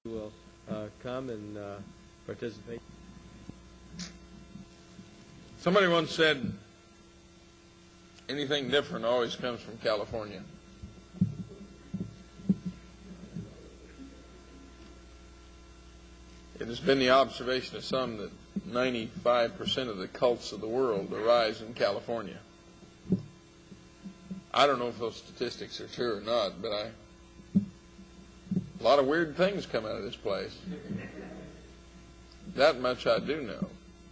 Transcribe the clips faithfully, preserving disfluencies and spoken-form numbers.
will uh, come and uh, participate. Somebody once said, anything different always comes from California. It has been the observation of some that ninety-five percent of the cults of the world arise in California. I don't know if those statistics are true or not, but I, a lot of weird things come out of this place. That much I do know.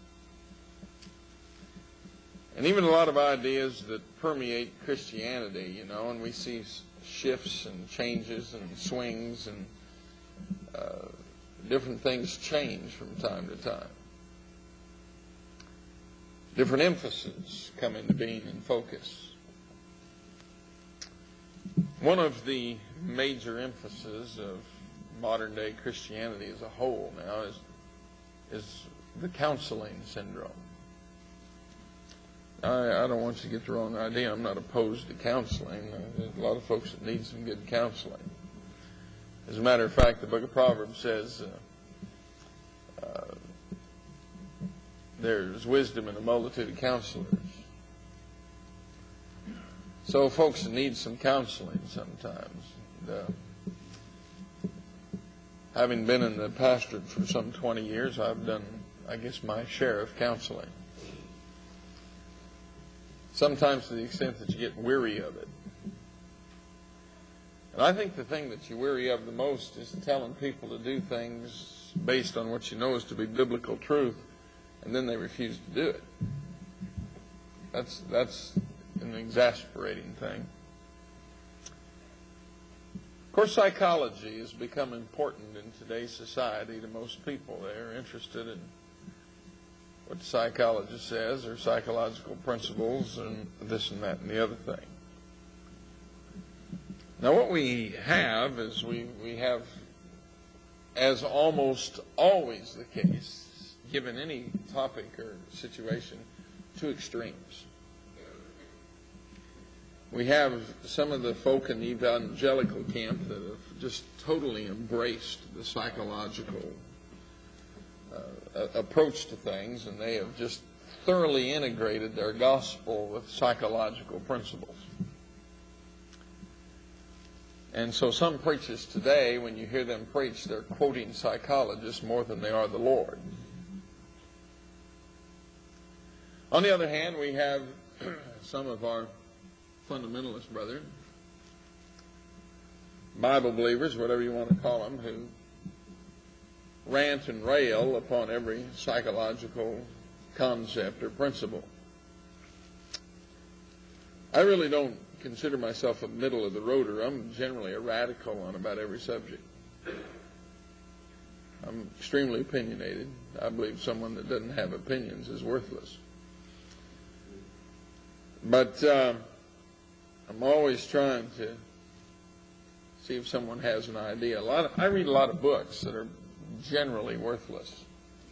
And even a lot of ideas that permeate Christianity, you know, and we see shifts and changes and swings and uh, different things change from time to time. Different emphases come into being and focus. One of the major emphases of modern day Christianity as a whole now is, is the counseling syndrome. I, I don't want you to get the wrong idea. I'm not opposed to counseling. There's a lot of folks that need some good counseling. As a matter of fact, the book of Proverbs says uh, uh, there's wisdom in a multitude of counselors. So folks need some counseling sometimes. And, uh, having been in the pastorate for some twenty years, I've done, I guess, my share of counseling. Sometimes to the extent that you get weary of it. And I think the thing that you weary of the most is telling people to do things based on what you know is to be biblical truth, and then they refuse to do it. That's, that's an exasperating thing. Of course, psychology has become important in today's society to most people. They're interested in what the psychologist says, or psychological principles, and this and that and the other thing. Now what we have is we, we have, as almost always the case, given any topic or situation, two extremes. We have some of the folk in the evangelical camp that have just totally embraced the psychological Uh, approach to things, and they have just thoroughly integrated their gospel with psychological principles. And so some preachers today, when you hear them preach, they're quoting psychologists more than they are the Lord. On the other hand, we have some of our fundamentalist brethren, Bible believers, whatever you want to call them, who rant and rail upon every psychological concept or principle. I really don't consider myself a middle of the roader. I'm generally a radical on about every subject. I'm extremely opinionated. I believe someone that doesn't have opinions is worthless. But uh, I'm always trying to see if someone has an idea. A lot of, I read a lot of books that are generally worthless.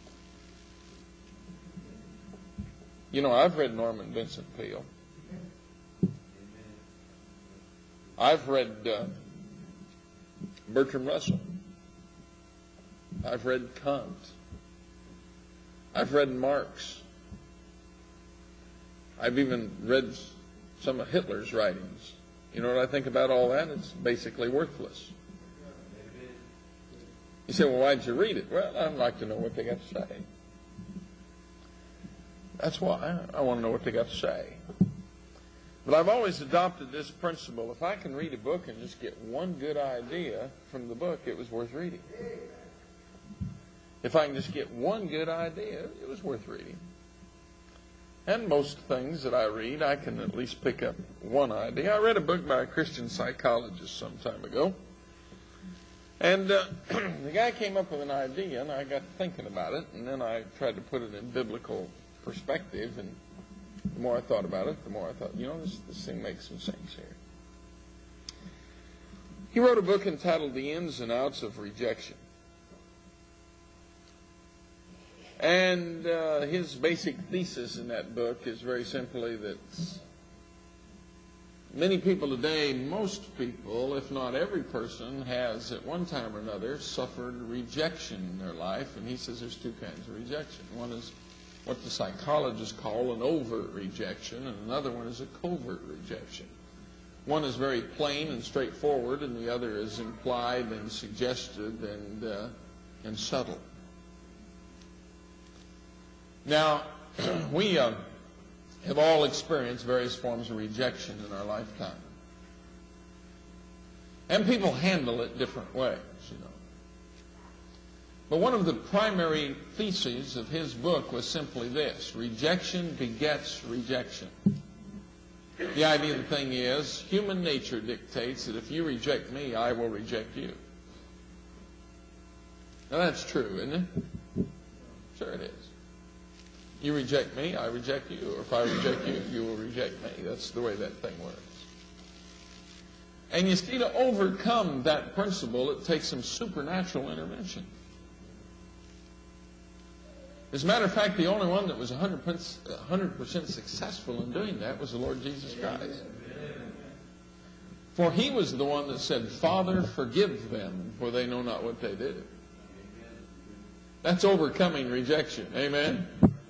You know, I've read Norman Vincent Peale. I've read uh, Bertrand Russell. I've read Kant. I've read Marx. I've even read some of Hitler's writings. You know what I think about all that? It's basically worthless. You say, well, why'd you read it? Well, I'd like to know what they got to say. That's why. I want to know what they got to say. But I've always adopted this principle. If I can read a book and just get one good idea from the book, it was worth reading. If I can just get one good idea, it was worth reading. And most things that I read, I can at least pick up one idea. I read a book by a Christian psychologist some time ago. And uh, the guy came up with an idea, and I got thinking about it, and then I tried to put it in biblical perspective, and the more I thought about it, the more I thought, you know, this, this thing makes some sense here. He wrote a book entitled The Ins and Outs of Rejection. And uh, his basic thesis in that book is very simply that many people today, most people, if not every person, has at one time or another suffered rejection in their life. And he says there's two kinds of rejection. One is what the psychologists call an overt rejection, and another one is a covert rejection. One is very plain and straightforward, and the other is implied and suggested and, uh, and subtle. Now, we uh, have all experienced various forms of rejection in our lifetime. And people handle it different ways, you know. But one of the primary theses of his book was simply this: rejection begets rejection. The idea of the thing is, human nature dictates that if you reject me, I will reject you. Now that's true, isn't it? Sure it is. You reject me, I reject you. Or if I reject you, you will reject me. That's the way that thing works. And you see, to overcome that principle, it takes some supernatural intervention. As a matter of fact, the only one that was one hundred percent successful in doing that was the Lord Jesus Christ. For he was the one that said, Father, forgive them, for they know not what they do. That's overcoming rejection. Amen?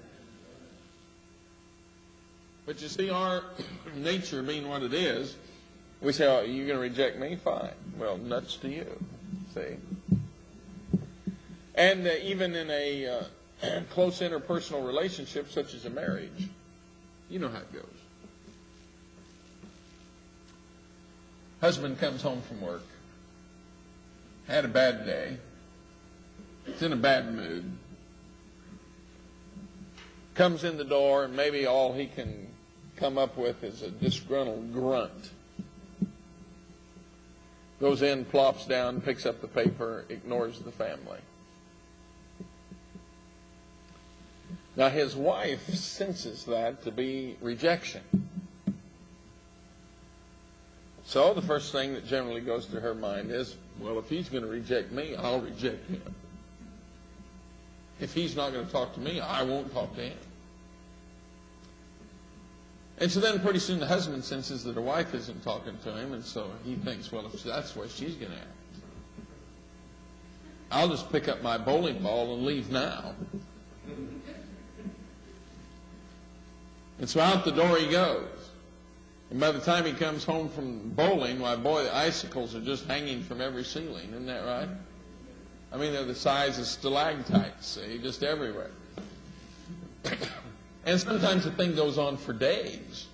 But you see, our nature being what it is, we say, oh, you're going to reject me? Fine. Well, nuts to you. See? And uh, even in a uh, close interpersonal relationship such as a marriage, you know how it goes. Husband comes home from work, had a bad day, is in a bad mood, comes in the door, and maybe all he can come up with is a disgruntled grunt. Goes in, plops down, picks up the paper, ignores the family. Now his wife senses that to be rejection. So the first thing that generally goes through her mind is, well, if he's going to reject me, I'll reject him. If he's not going to talk to me, I won't talk to him. And so then pretty soon the husband senses that the wife isn't talking to him, and so he thinks, well, if that's the way she's going to act, I'll just pick up my bowling ball and leave now. And so out the door he goes. And by the time he comes home from bowling, why, boy, the icicles are just hanging from every ceiling. Isn't that right? I mean, they're the size of stalactites, see, just everywhere. And sometimes the thing goes on for days.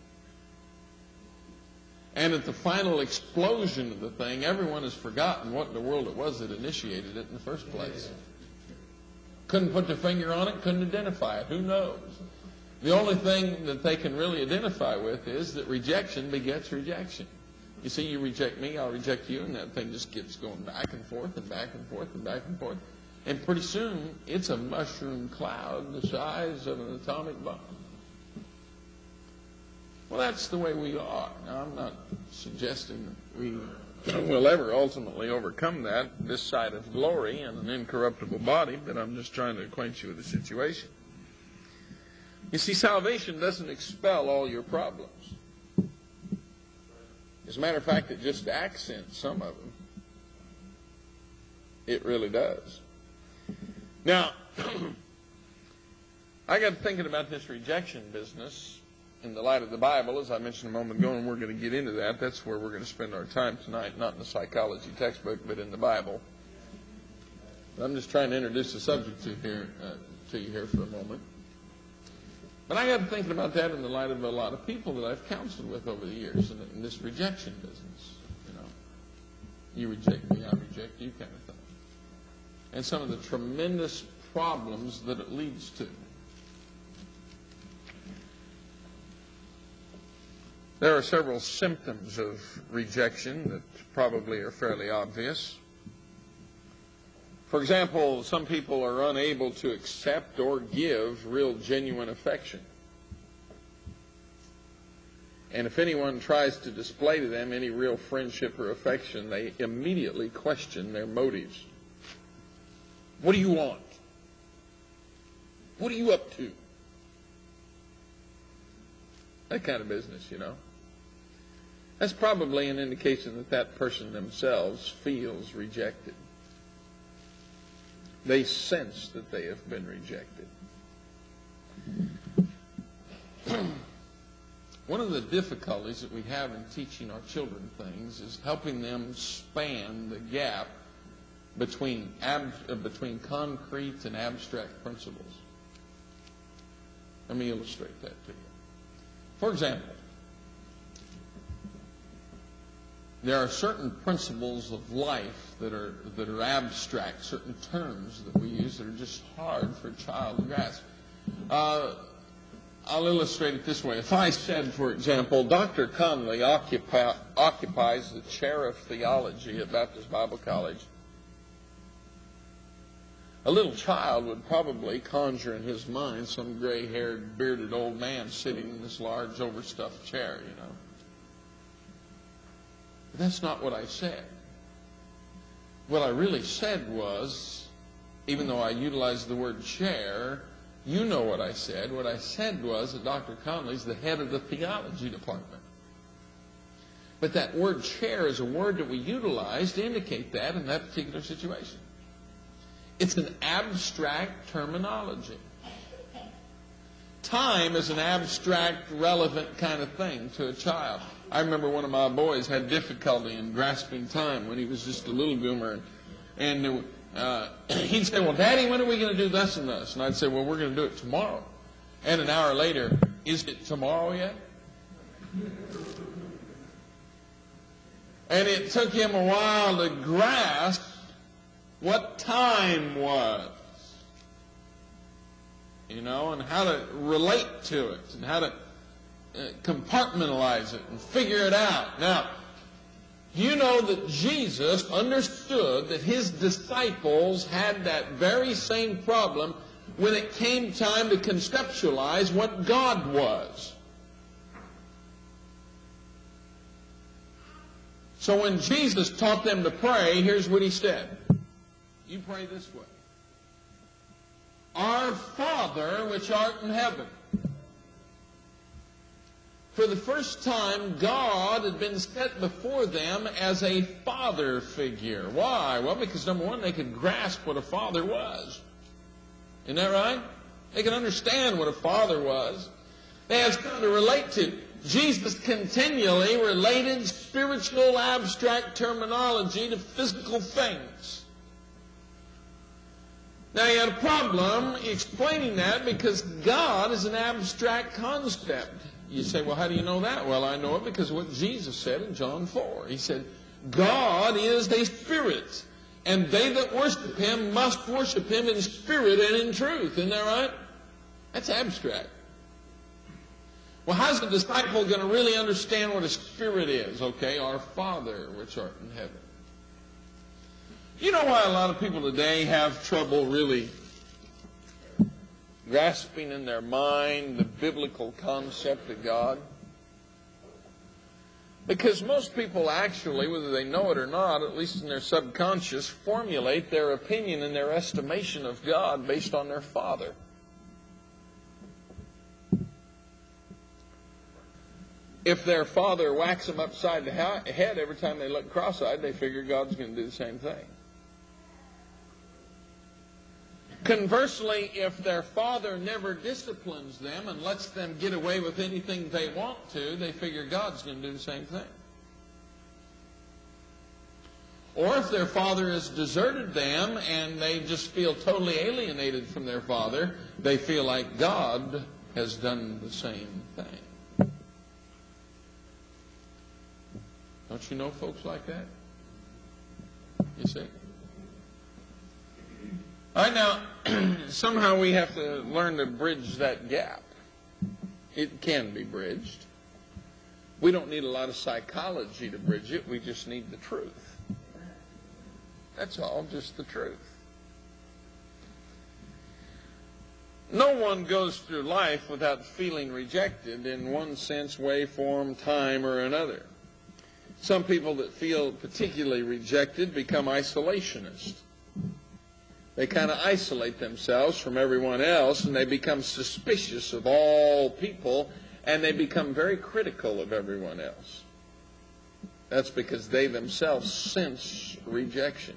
And at the final explosion of the thing, everyone has forgotten what in the world it was that initiated it in the first place. Couldn't put their finger on it, couldn't identify it. Who knows? The only thing that they can really identify with is that rejection begets rejection. You see, you reject me, I'll reject you, and that thing just keeps going back and forth and back and forth and back and forth. And pretty soon, it's a mushroom cloud the size of an atomic bomb. Well, that's the way we are. Now, I'm not suggesting that we will ever ultimately overcome that this side of glory and an incorruptible body, but I'm just trying to acquaint you with the situation. You see, salvation doesn't expel all your problems. As a matter of fact, it just accents some of them. It really does. Now, I got thinking about this rejection business in the light of the Bible, as I mentioned a moment ago, and we're going to get into that. That's where we're going to spend our time tonight, not in the psychology textbook, but in the Bible. But I'm just trying to introduce the subject to, here, uh, to you here for a moment. But I got thinking about that in the light of a lot of people that I've counseled with over the years in, in this rejection business. You know, you reject me, I reject you kind of thing. And some of the tremendous problems that it leads to. There are several symptoms of rejection that probably are fairly obvious. For example, some people are unable to accept or give real genuine affection. And if anyone tries to display to them any real friendship or affection, they immediately question their motives. What do you want? What are you up to? That kind of business, you know. That's probably an indication that that person themselves feels rejected. They sense that they have been rejected. One of the difficulties that we have in teaching our children things is helping them span the gap between ab, uh, between concrete and abstract principles. Let me illustrate that to you. For example, there are certain principles of life that are that are abstract, certain terms that we use that are just hard for a child to grasp. Uh, I'll illustrate it this way. If I said, for example, Doctor Conley occupy, occupies the chair of theology at Baptist Bible College, a little child would probably conjure in his mind some gray-haired, bearded old man sitting in this large, overstuffed chair, you know. But that's not what I said. What I really said was, even though I utilized the word chair, you know what I said. What I said was that Doctor Conley's the head of the theology department. But that word chair is a word that we utilize to indicate that in that particular situation. It's an abstract terminology. Time is an abstract, relevant kind of thing to a child. I remember one of my boys had difficulty in grasping time when he was just a little goomer. And, and uh, he'd say, well, Daddy, when are we going to do this and this? And I'd say, well, we're going to do it tomorrow. And an hour later, is it tomorrow yet? And it took him a while to grasp what time was, you know, and how to relate to it, and how to uh, compartmentalize it and figure it out. Now, you know that Jesus understood that his disciples had that very same problem when it came time to conceptualize what God was. So when Jesus taught them to pray, here's what he said. You pray this way. Our Father, which art in heaven. For the first time, God had been set before them as a father figure. Why? Well, because number one, they could grasp what a father was. Isn't that right? They could understand what a father was. They had something to relate to. Jesus continually related spiritual abstract terminology to physical things. Now, he had a problem explaining that because God is an abstract concept. You say, well, how do you know that? Well, I know it because of what Jesus said in John four. He said, God is a spirit, and they that worship him must worship him in spirit and in truth. Isn't that right? That's abstract. Well, how's the disciple going to really understand what a spirit is? Okay, our Father which art in heaven. You know why a lot of people today have trouble really grasping in their mind the biblical concept of God? Because most people actually, whether they know it or not, at least in their subconscious, formulate their opinion and their estimation of God based on their father. If their father whacks them upside the head every time they look cross-eyed, they figure God's going to do the same thing. Conversely, if their father never disciplines them and lets them get away with anything they want to, they figure God's going to do the same thing. Or if their father has deserted them and they just feel totally alienated from their father, they feel like God has done the same thing. Don't you know folks like that? You see? All right, now, somehow we have to learn to bridge that gap. It can be bridged. We don't need a lot of psychology to bridge it. We just need the truth. That's all, just the truth. No one goes through life without feeling rejected in one sense, way, form, time, or another. Some people that feel particularly rejected become isolationists. They kind of isolate themselves from everyone else, and they become suspicious of all people, and they become very critical of everyone else. That's because they themselves sense rejection.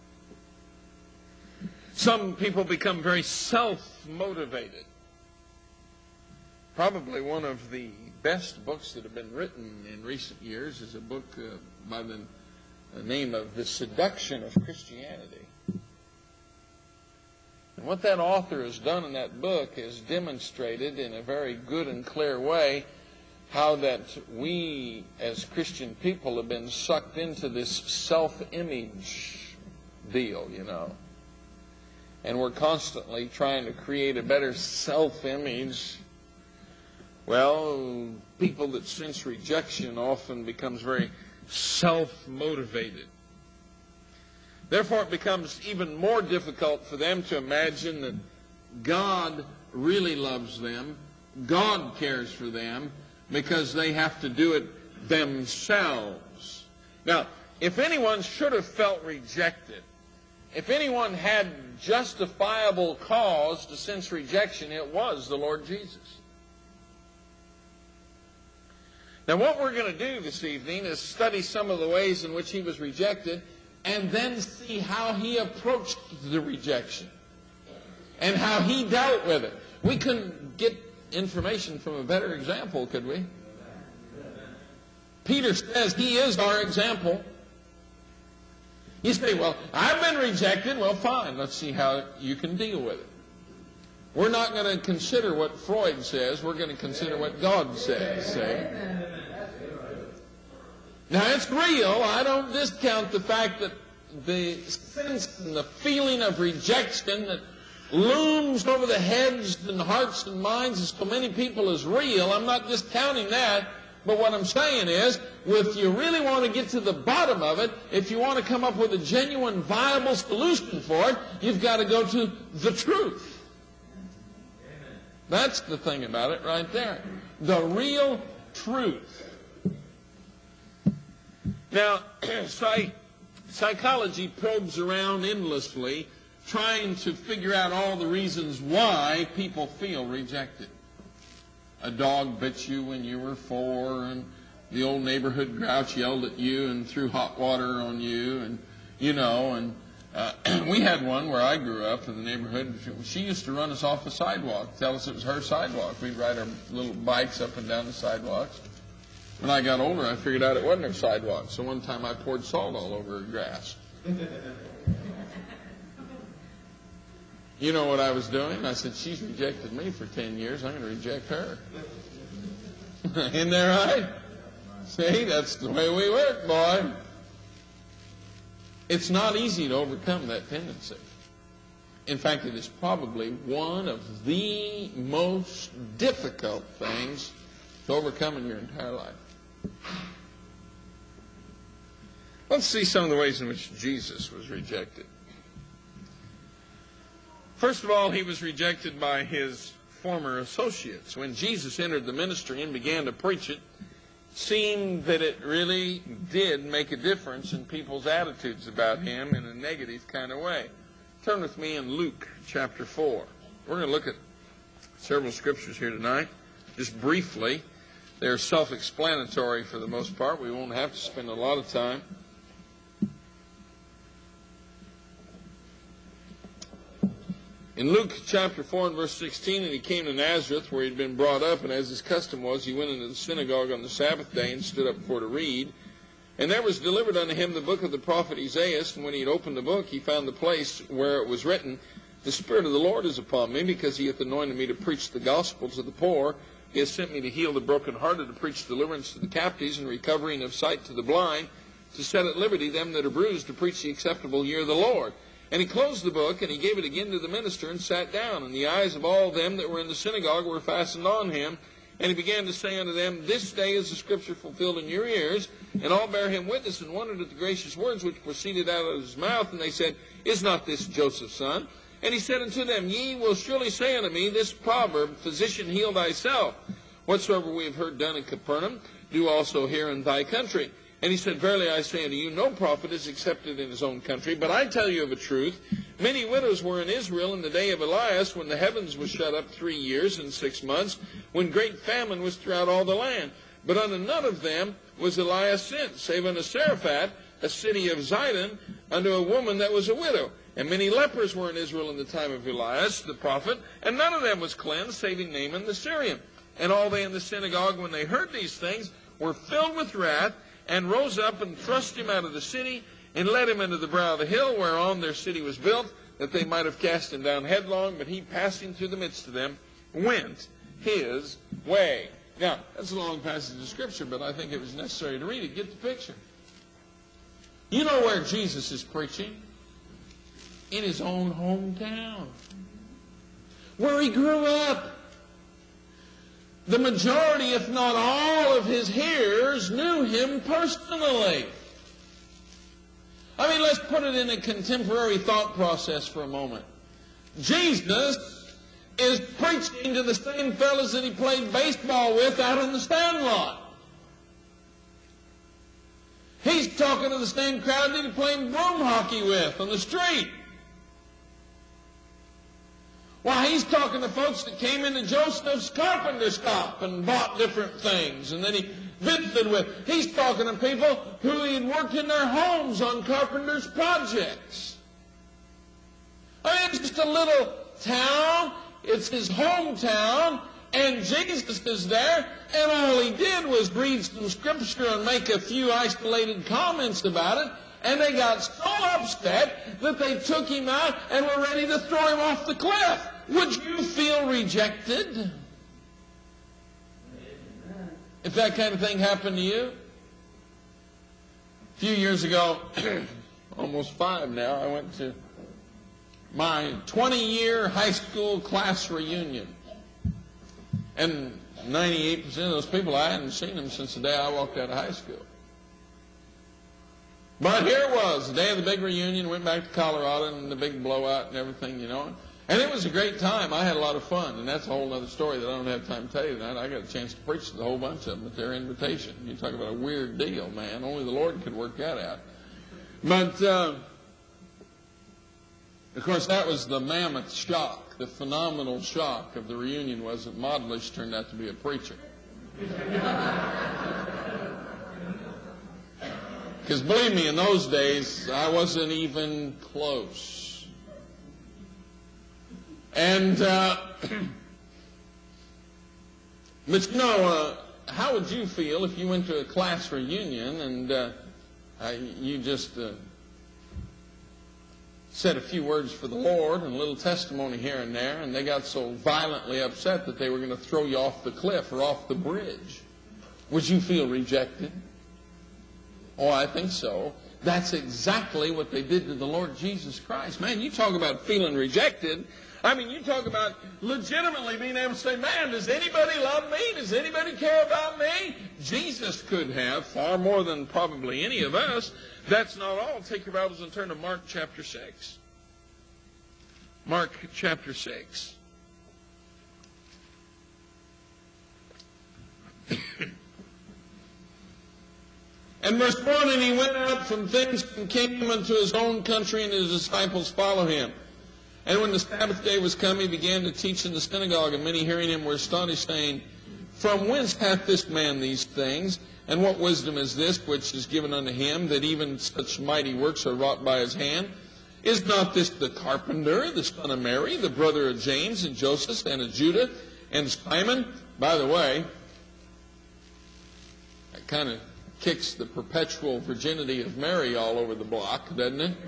Some people become very self-motivated. Probably one of the best books that have been written in recent years is a book uh, by the name of The Seduction of Christianity. And what that author has done in that book is demonstrated in a very good and clear way how that we as Christian people have been sucked into this self-image deal, you know. And we're constantly trying to create a better self-image. Well, people that sense rejection often becomes very self-motivated. Therefore, it becomes even more difficult for them to imagine that God really loves them, God cares for them, because they have to do it themselves. Now, if anyone should have felt rejected, if anyone had justifiable cause to sense rejection, it was the Lord Jesus. Now, what we're going to do this evening is study some of the ways in which he was rejected and then see how he approached the rejection and how he dealt with it. We couldn't get information from a better example, could we? Peter says he is our example. You say, well, I've been rejected. Well, fine. Let's see how you can deal with it. We're not going to consider what Freud says. We're going to consider what God says. See? Now, it's real. I don't discount the fact that the sense and the feeling of rejection that looms over the heads and hearts and minds of so many people is real. I'm not discounting that. But what I'm saying is, if you really want to get to the bottom of it, if you want to come up with a genuine, viable solution for it, you've got to go to the truth. That's the thing about it right there. The real truth. Now, psych- psychology probes around endlessly, trying to figure out all the reasons why people feel rejected. A dog bit you when you were four, and the old neighborhood grouch yelled at you and threw hot water on you, and, you know, and uh, we had one where I grew up in the neighborhood. She used to run us off the sidewalk, tell us it was her sidewalk. We'd ride our little bikes up and down the sidewalks. When I got older, I figured out it wasn't her sidewalk, so one time I poured salt all over her grass. You know what I was doing? I said, she's rejected me for ten years. I'm going to reject her. Isn't that right? See, that's the way we work, boy. It's not easy to overcome that tendency. In fact, it is probably one of the most difficult things to overcome in your entire life. Let's see some of the ways in which Jesus was rejected. First of all, he was rejected by his former associates. When Jesus entered the ministry and began to preach it, it seemed that it really did make a difference in people's attitudes about him in a negative kind of way. Turn with me in Luke chapter four. We're going to look at several scriptures here tonight, just briefly. They're self-explanatory for the most part. We won't have to spend a lot of time. In Luke chapter four and verse sixteen, and he came to Nazareth, where he had been brought up, and as his custom was, he went into the synagogue on the Sabbath day and stood up for to read. And there was delivered unto him the book of the prophet Isaiah, and when he had opened the book, he found the place where it was written, The Spirit of the Lord is upon me, because he hath anointed me to preach the gospel to the poor. He has sent me to heal the brokenhearted, to preach deliverance to the captives, and recovering of sight to the blind, to set at liberty them that are bruised, to preach the acceptable year of the Lord. And he closed the book, and he gave it again to the minister, and sat down. And the eyes of all them that were in the synagogue were fastened on him. And he began to say unto them, This day is the scripture fulfilled in your ears. And all bare him witness, and wondered at the gracious words which proceeded out of his mouth. And they said, Is not this Joseph's son? And he said unto them, Ye will surely say unto me this proverb, Physician, heal thyself. Whatsoever we have heard done in Capernaum, do also here in thy country. And he said, Verily I say unto you, no prophet is accepted in his own country. But I tell you of a truth, many widows were in Israel in the day of Elias, when the heavens was shut up three years and six months, when great famine was throughout all the land. But unto none of them was Elias sent, save unto Sarephat, a city of Zidon, unto a woman that was a widow. And many lepers were in Israel in the time of Elias the prophet, and none of them was cleansed, saving Naaman the Syrian. And all they in the synagogue, when they heard these things, were filled with wrath, and rose up and thrust him out of the city, and led him into the brow of the hill whereon their city was built, that they might have cast him down headlong. But he, passing through the midst of them, went his way. Now, that's a long passage of Scripture, but I think it was necessary to read it. Get the picture. You know where Jesus is preaching? In his own hometown, where he grew up. The majority, if not all, of his hearers knew him personally. I mean, let's put it in a contemporary thought process for a moment. Jesus is preaching to the same fellas that he played baseball with out in the Sandlot. He's talking to the same crowd that he played broom hockey with on the street. Why, he's talking to folks that came into Joseph's carpenter shop and bought different things and that he visited with. He's talking to people who he had worked in their homes on carpenter's projects. I mean, it's just a little town. It's his hometown, and Jesus is there, and all he did was read some Scripture and make a few isolated comments about it, and they got so upset that they took him out and were ready to throw him off the cliff. Would you feel rejected if that kind of thing happened to you? A few years ago, almost five now, I went to my twenty-year high school class reunion. And ninety-eight percent of those people, I hadn't seen them since the day I walked out of high school. But here it was, the day of the big reunion, went back to Colorado and the big blowout and everything, you know. And it was a great time. I had a lot of fun, and that's a whole other story that I don't have time to tell you tonight. I got a chance to preach to the whole bunch of them at their invitation. You talk about a weird deal, man. Only the Lord could work that out. But, uh, of course, that was the mammoth shock. The phenomenal shock of the reunion was that Modlish turned out to be a preacher. Because believe me, in those days, I wasn't even close. And, uh, but you know, uh, how would you feel if you went to a class reunion and uh, uh, you just uh, said a few words for the Lord and a little testimony here and there, and they got so violently upset that they were going to throw you off the cliff or off the bridge? Would you feel rejected? Oh, I think so. That's exactly what they did to the Lord Jesus Christ. Man, you talk about feeling rejected. I mean, you talk about legitimately being able to say, man, does anybody love me? Does anybody care about me? Jesus could have, far more than probably any of us. That's not all. Take your Bibles and turn to Mark chapter six. Mark chapter six. And verse one, and he went out from thence and came unto his own country, and his disciples followed him. And when the Sabbath day was come, he began to teach in the synagogue, and many hearing him were astonished, saying, From whence hath this man these things? And what wisdom is this which is given unto him, that even such mighty works are wrought by his hand? Is not this the carpenter, the son of Mary, the brother of James and Joseph and of Judah and Simon? By the way, that kind of kicks the perpetual virginity of Mary all over the block, doesn't it?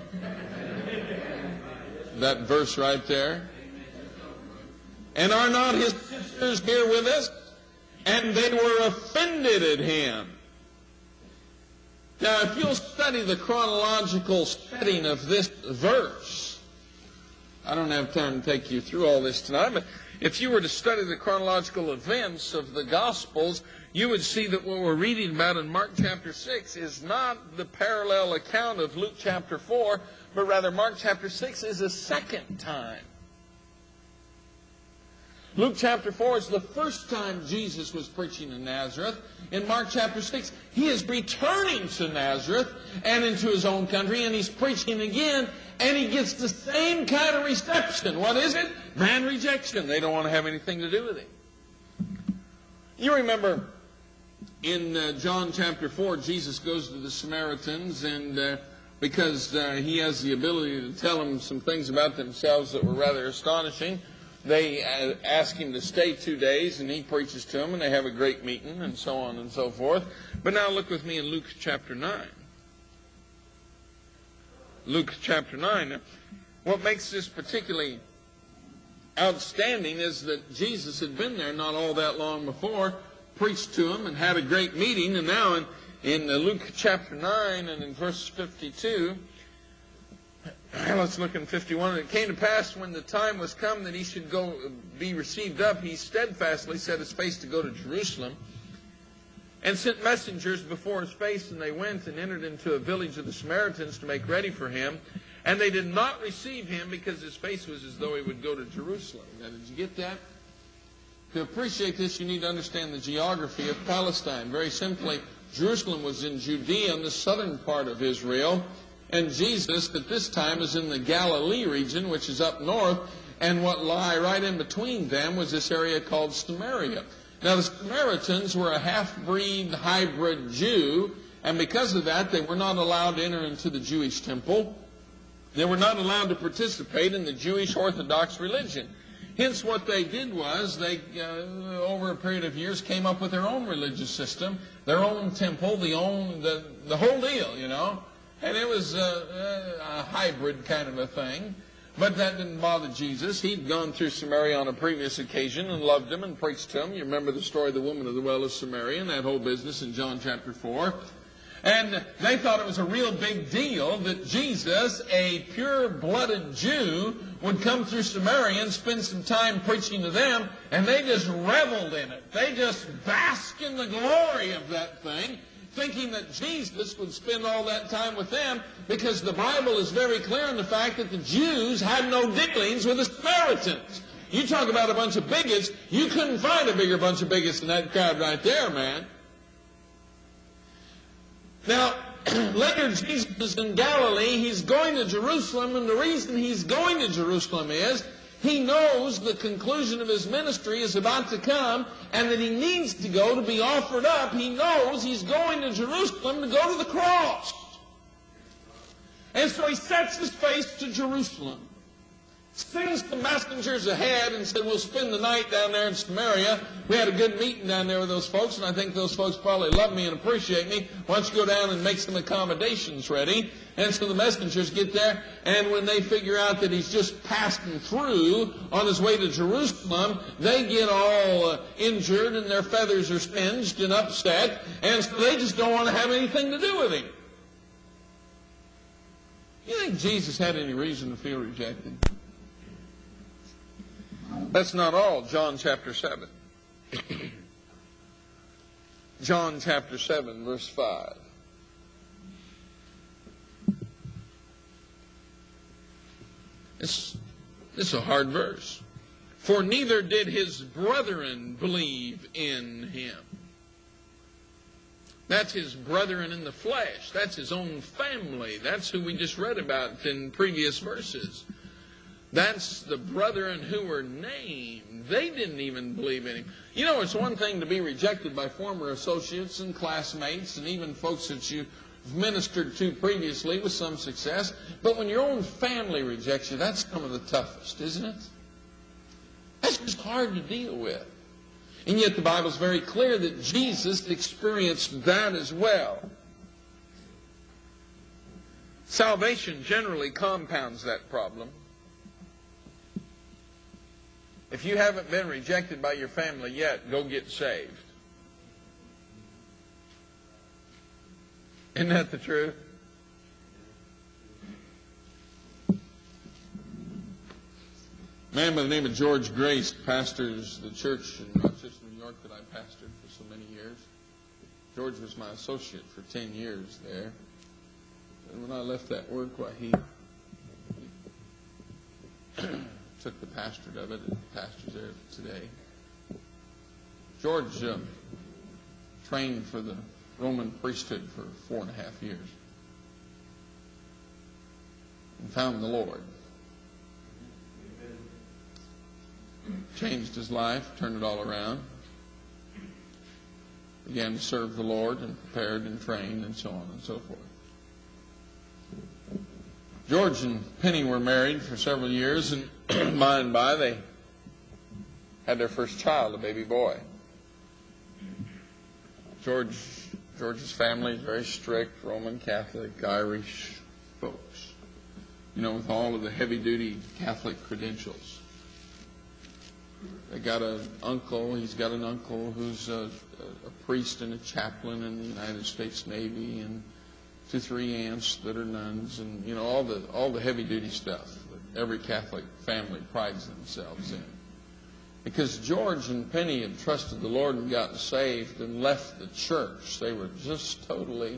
That verse right there. And are not his sisters here with us? And they were offended at him. Now, if you'll study the chronological setting of this verse, I don't have time to take you through all this tonight, but if you were to study the chronological events of the Gospels, you would see that what we're reading about in Mark chapter six is not the parallel account of Luke chapter four, but rather Mark chapter six is a second time. Luke chapter four is the first time Jesus was preaching in Nazareth. In Mark chapter six, he is returning to Nazareth and into his own country, and he's preaching again, and he gets the same kind of reception. What is it? Man rejection. They don't want to have anything to do with him. You remember in uh, John chapter four, Jesus goes to the Samaritans, and uh, because uh, he has the ability to tell them some things about themselves that were rather astonishing, they uh, ask him to stay two days, and he preaches to them, and they have a great meeting, and so on and so forth. But now look with me in Luke chapter nine. Luke chapter nine. What makes this particularly outstanding is that Jesus had been there not all that long before, preached to them, and had a great meeting. And now in, in Luke chapter nine and in verse fifty-two, let's look in fifty-one. It came to pass when the time was come that he should go be received up, he steadfastly set his face to go to Jerusalem, and sent messengers before his face, and they went and entered into a village of the Samaritans to make ready for him. And they did not receive him, because his face was as though he would go to Jerusalem. Now, did you get that? To appreciate this, you need to understand the geography of Palestine. Very simply, Jerusalem was in Judea, in the southern part of Israel, and Jesus at this time is in the Galilee region, which is up north, and what lie right in between them was this area called Samaria. Now, the Samaritans were a half-breed hybrid Jew, and because of that, they were not allowed to enter into the Jewish temple. They were not allowed to participate in the Jewish Orthodox religion. Hence, what they did was, they, uh, over a period of years, came up with their own religious system, their own temple, the own the, the whole deal, you know. And it was a, a hybrid kind of a thing. But that didn't bother Jesus. He'd gone through Samaria on a previous occasion and loved them and preached to them. You remember the story of the woman of the well of Samaria and that whole business in John chapter four. And they thought it was a real big deal that Jesus, a pure-blooded Jew, would come through Samaria and spend some time preaching to them, and they just reveled in it. They just basked in the glory of that thing, thinking that Jesus would spend all that time with them, because the Bible is very clear on the fact that the Jews had no dealings with the Samaritans. You talk about a bunch of bigots, you couldn't find a bigger bunch of bigots than that crowd right there, man. Now, later Jesus is in Galilee, he's going to Jerusalem, and the reason he's going to Jerusalem is he knows the conclusion of his ministry is about to come, and that he needs to go to be offered up. He knows he's going to Jerusalem to go to the cross. And so he sets his face to Jerusalem, sends the messengers ahead and said, we'll spend the night down there in Samaria. We had a good meeting down there with those folks, and I think those folks probably love me and appreciate me. Why don't you go down and make some accommodations ready? And so the messengers get there, and when they figure out that he's just passing through on his way to Jerusalem, they get all uh, injured, and their feathers are singed and upset, and so they just don't want to have anything to do with him. You think Jesus had any reason to feel rejected? That's not all. John chapter seven. John chapter seven, verse five. This, this is a hard verse. For neither did his brethren believe in him. That's his brethren in the flesh. That's his own family. That's who we just read about in previous verses. That's the brethren who were named. They didn't even believe in him. You know, it's one thing to be rejected by former associates and classmates and even folks that you've ministered to previously with some success. But when your own family rejects you, that's some of the toughest, isn't it? That's just hard to deal with. And yet the Bible's very clear that Jesus experienced that as well. Salvation generally compounds that problem. If you haven't been rejected by your family yet, go get saved. Isn't that the truth? A man by the name of George Grace pastors the church in Rochester, New York that I pastored for so many years. George was my associate for ten years there. And when I left that work, why he took the pastorate of it and pastors there today. George uh, trained for the Roman priesthood for four and a half years and found the Lord. Changed his life, turned it all around. began to serve the Lord and prepared and trained and so on and so forth. George and Penny were married for several years, and by and by they had their first child, a baby boy. George, George's family is very strict, Roman Catholic, Irish folks, you know, with all of the heavy-duty Catholic credentials. They got an uncle, he's got an uncle who's a, a priest and a chaplain in the United States Navy, and two, three aunts that are nuns, and, you know, all the all the heavy-duty stuff that every Catholic family prides themselves in. Because George and Penny had trusted the Lord and gotten saved and left the church, they were just totally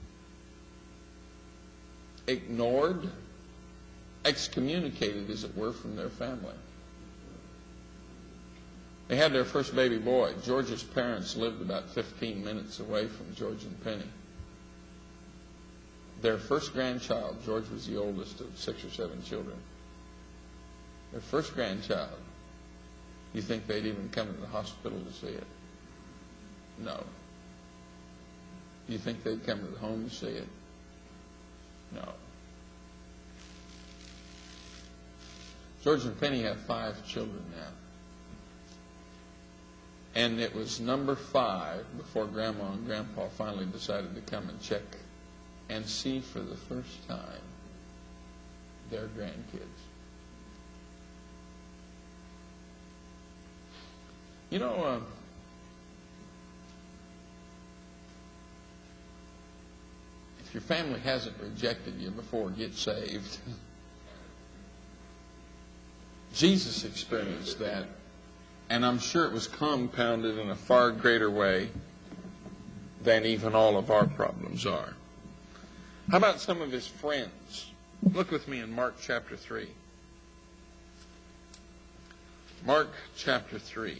ignored, excommunicated, as it were, from their family. They had their first baby boy. George's parents lived about fifteen minutes away from George and Penny. Their first grandchild, George was the oldest of six or seven children. Their first grandchild, you think they'd even come to the hospital to see it? No. You think they'd come to the home to see it? No. George and Penny have five children now. And it was number five before Grandma and Grandpa finally decided to come and check and see for the first time their grandkids. You know, uh, if your family hasn't rejected you before, get saved. Jesus experienced that, and I'm sure it was compounded in a far greater way than even all of our problems are. How about some of his friends? Look with me in Mark chapter three. Mark chapter three.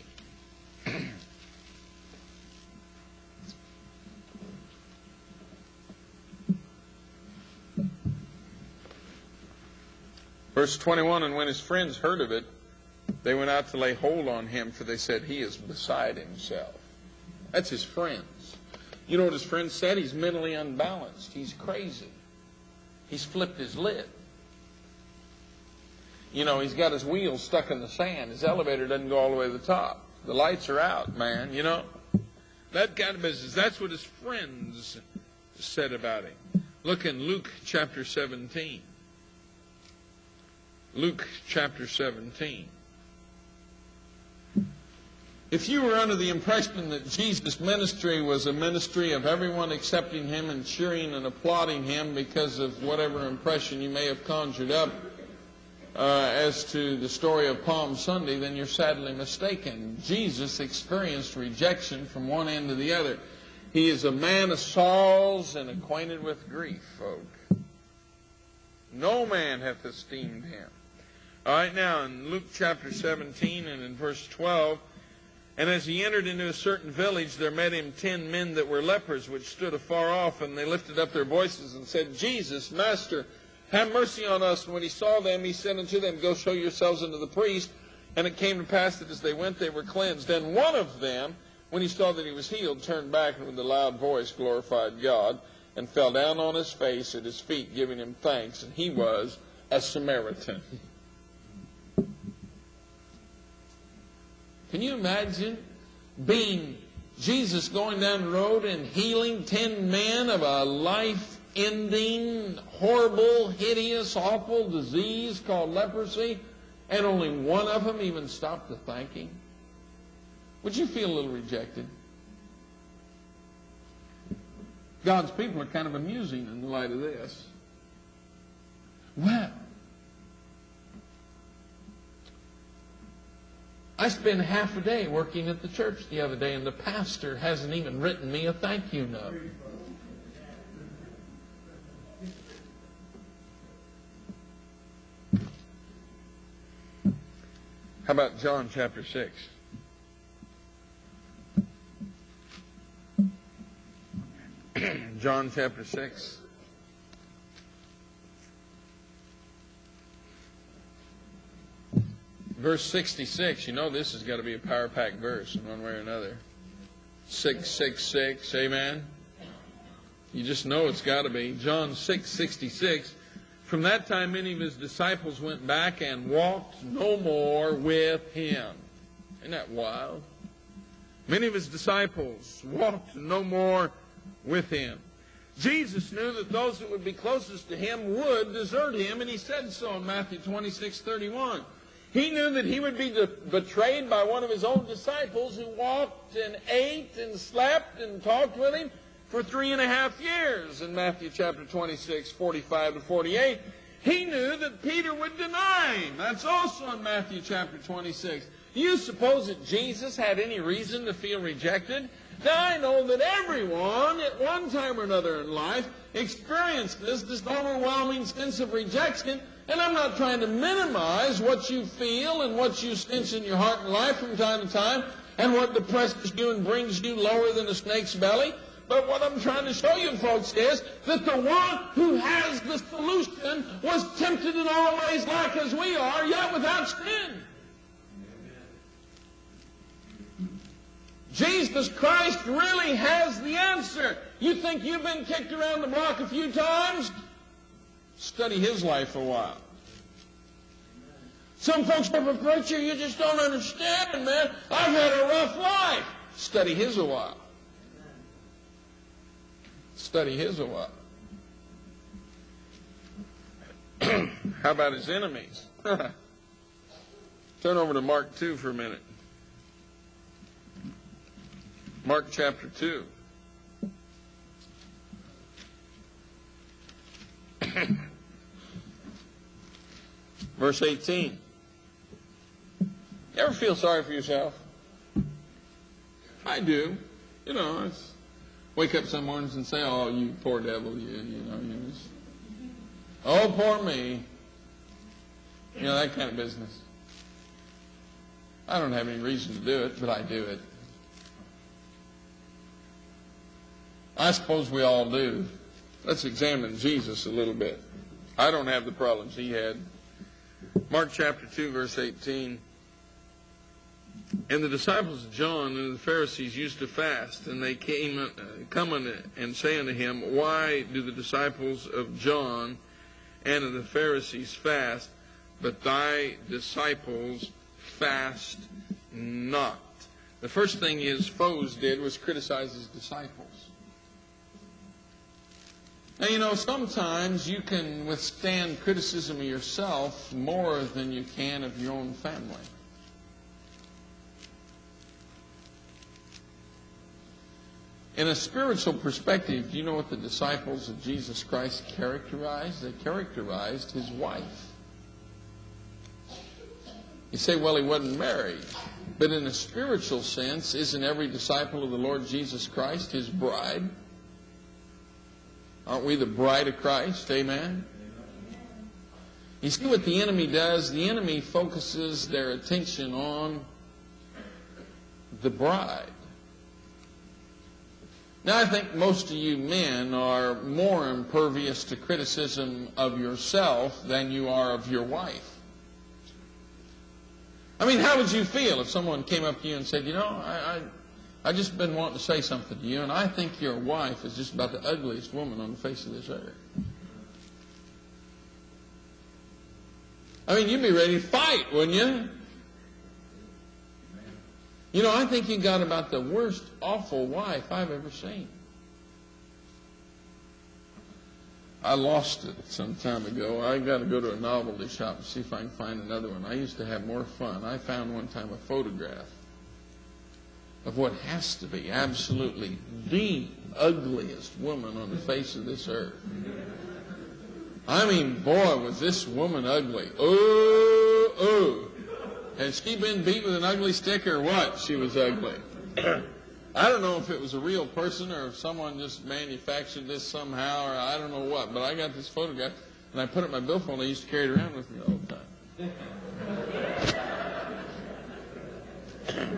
Verse twenty-one, and when his friends heard of it, they went out to lay hold on him, for they said, he is beside himself. That's his friends. You know what his friends said? He's mentally unbalanced. He's crazy. He's flipped his lid. You know, he's got his wheels stuck in the sand. His elevator doesn't go all the way to the top. The lights are out, man, you know. That kind of business. That's what his friends said about him. Look in Luke chapter seventeen. Luke chapter seventeen. If you were under the impression that Jesus' ministry was a ministry of everyone accepting him and cheering and applauding him because of whatever impression you may have conjured up uh, as to the story of Palm Sunday, then you're sadly mistaken. Jesus experienced rejection from one end to the other. He is a man of sorrows and acquainted with grief, folk. No man hath esteemed him. All right, now in Luke chapter seventeen and in verse twelve, and as he entered into a certain village, there met him ten men that were lepers, which stood afar off, and they lifted up their voices and said, Jesus, Master, have mercy on us. And when he saw them, he said unto them, go show yourselves unto the priest. And it came to pass that as they went, they were cleansed. And one of them, when he saw that he was healed, turned back and with a loud voice glorified God, and fell down on his face at his feet, giving him thanks. And he was a Samaritan. Can you imagine being Jesus going down the road and healing ten men of a life-ending, horrible, hideous, awful disease called leprosy, and only one of them even stopped to thank him? Would you feel a little rejected? God's people are kind of amusing in the light of this. Well, I spent half a day working at the church the other day, and the pastor hasn't even written me a thank you note. How about John chapter six? John chapter six. Verse sixty-six, you know this has got to be a power-packed verse in one way or another. six six six, amen? You just know it's got to be. John six sixty-six. From that time many of his disciples went back and walked no more with him. Isn't that wild? Many of his disciples walked no more with him. Jesus knew that those that would be closest to him would desert him, and he said so in Matthew twenty-six thirty-one. He knew that he would be de- betrayed by one of his own disciples who walked and ate and slept and talked with him for three and a half years in Matthew chapter twenty-six, forty-five to forty-eight. He knew that Peter would deny him. That's also in Matthew chapter twenty-six. Do you suppose that Jesus had any reason to feel rejected? Now, I know that everyone at one time or another in life experienced this, this overwhelming sense of rejection, and I'm not trying to minimize what you feel and what you sense in your heart and life from time to time and what depresses you and brings you lower than a snake's belly. But what I'm trying to show you, folks, is that the one who has the solution was tempted in all ways like as we are, yet without sin. Jesus Christ really has the answer. You think you've been kicked around the block a few times? Study his life a while. Some folks say, "But preacher, you just don't understand, man. I've had a rough life." Study his a while. Study his a while. How about his enemies? Turn over to Mark two for a minute. Mark chapter two. Verse eighteen. You ever feel sorry for yourself? I do. You know, I wake up some mornings and say, "Oh, you poor devil, you, you know, you just, oh, poor me." You know, that kind of business. I don't have any reason to do it, but I do it. I suppose we all do. Let's examine Jesus a little bit. I don't have the problems he had. Mark chapter two, verse eighteen. And the disciples of John and the Pharisees used to fast, and they came uh, come and say unto him, "Why do the disciples of John and of the Pharisees fast, but thy disciples fast not?" The first thing his foes did was criticize his disciples. Now, you know, sometimes you can withstand criticism of yourself more than you can of your own family. In a spiritual perspective, do you know what the disciples of Jesus Christ characterized? They characterized his wife. You say, "Well, he wasn't married." But in a spiritual sense, isn't every disciple of the Lord Jesus Christ his bride? Aren't we the bride of Christ? Amen? You see what the enemy does? The enemy focuses their attention on the bride. Now, I think most of you men are more impervious to criticism of yourself than you are of your wife. I mean, how would you feel if someone came up to you and said, "You know, I, I, I just been wanting to say something to you, and I think your wife is just about the ugliest woman on the face of this earth"? I mean, you'd be ready to fight, wouldn't you? You know, I think you got about the worst awful wife I've ever seen. I lost it some time ago. I got to go to a novelty shop and see if I can find another one. I used to have more fun. I found one time a photograph of what has to be absolutely the ugliest woman on the face of this earth. I mean, boy, was this woman ugly. Oh, oh. Has she been beat with an ugly stick or what? She was ugly. I don't know if it was a real person or if someone just manufactured this somehow, or I don't know what, but I got this photograph and I put it in my billfold and I used to carry it around with me all the time.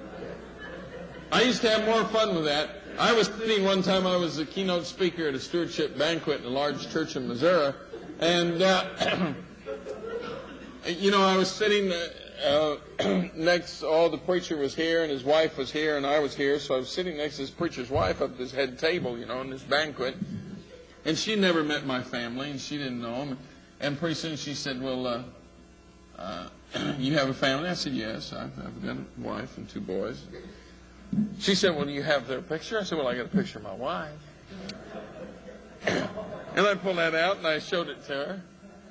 I used to have more fun with that. I was sitting one time, I was a keynote speaker at a stewardship banquet in a large church in Missouri, and, uh, you know, I was sitting uh, uh, next, oh, the preacher was here, and his wife was here, and I was here, so I was sitting next to this preacher's wife up at this head table, you know, in this banquet. And she never met my family, and she didn't know them. And pretty soon she said, well, uh, uh, you have a family? I said, yes, I've, I've got a wife and two boys. She said, well, do you have their picture? I said, well, I got a picture of my wife. And I pulled that out, and I showed it to her.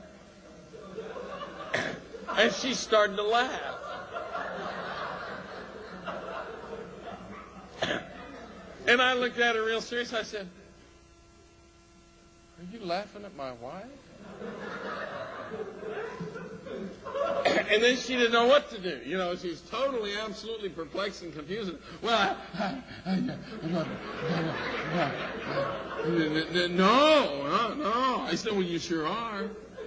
And she started to laugh. And I looked at her real serious. I said, are you laughing at my wife? And then she didn't know what to do. You know, she was totally, absolutely perplexed and confused. Well, I, I, I, I, no, no, no. I said, well, you sure are.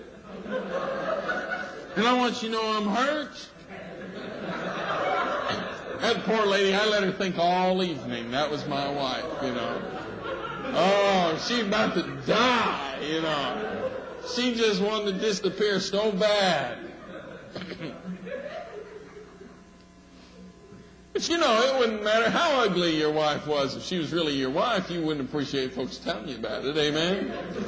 And I want you to know I'm hurt. That poor lady, I let her think all evening that was my wife, you know. Oh, she's about to die, you know. She just wanted to disappear so bad. But you know, it wouldn't matter how ugly your wife was. If she was really your wife, you wouldn't appreciate folks telling you about it. Amen?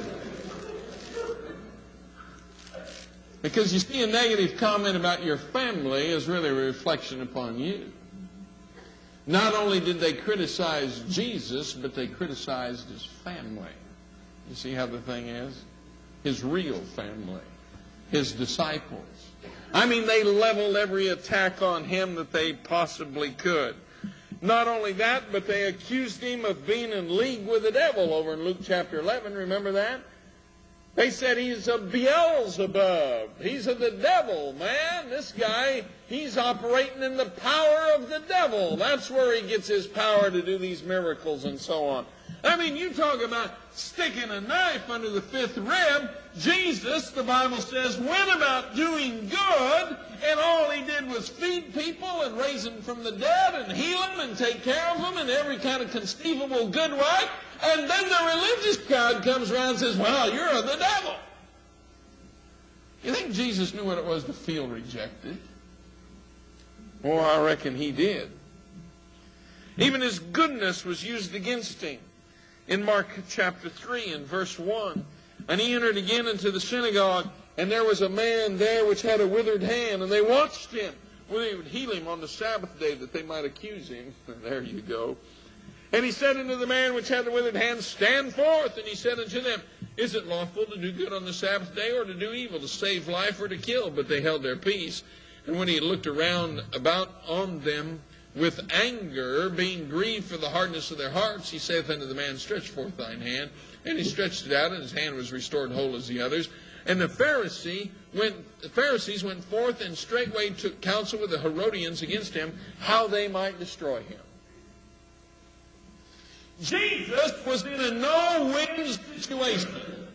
Because you see, a negative comment about your family is really a reflection upon you. Not only did they criticize Jesus, but they criticized his family. You see how the thing is? His real family. His disciples. I mean, they leveled every attack on him that they possibly could. Not only that, but they accused him of being in league with the devil over in Luke chapter eleven. Remember that? They said he's a Beelzebub. He's of the devil, man. This guy, he's operating in the power of the devil. That's where he gets his power to do these miracles and so on. I mean, you talk about sticking a knife under the fifth rib. Jesus, the Bible says, went about doing good, and all he did was feed people and raise them from the dead and heal them and take care of them in every kind of conceivable good way. And then the religious crowd comes around and says, well, you're of the devil. You think Jesus knew what it was to feel rejected? Oh, I reckon he did. Even his goodness was used against him. In Mark chapter three and verse one, and he entered again into the synagogue, and there was a man there which had a withered hand, and they watched him, whether he would heal him on the Sabbath day, that they might accuse him. There you go. And he said unto the man which had the withered hand, stand forth. And he said unto them, is it lawful to do good on the Sabbath day, or to do evil, to save life, or to kill? But they held their peace. And when he had looked around about on them with anger, being grieved for the hardness of their hearts, he saith unto the man, stretch forth thine hand. And he stretched it out, and his hand was restored whole as the others. And the Pharisee went, the Pharisees went forth, and straightway took counsel with the Herodians against him, how they might destroy him. Jesus was in a no-win situation.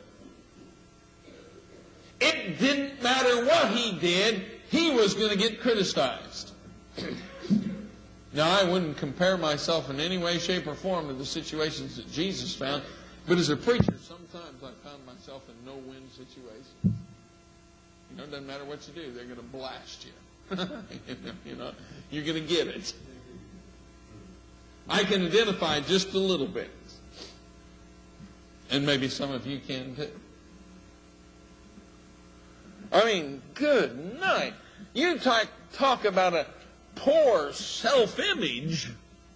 It didn't matter what he did, he was going to get criticized. Now, I wouldn't compare myself in any way, shape, or form to the situations that Jesus found, but as a preacher, sometimes I found myself in no-win situations. You know, it doesn't matter what you do, they're going to blast you. You know, you're going to get it. I can identify just a little bit. And maybe some of you can too. I mean, good night. You talk, talk about a poor self-image.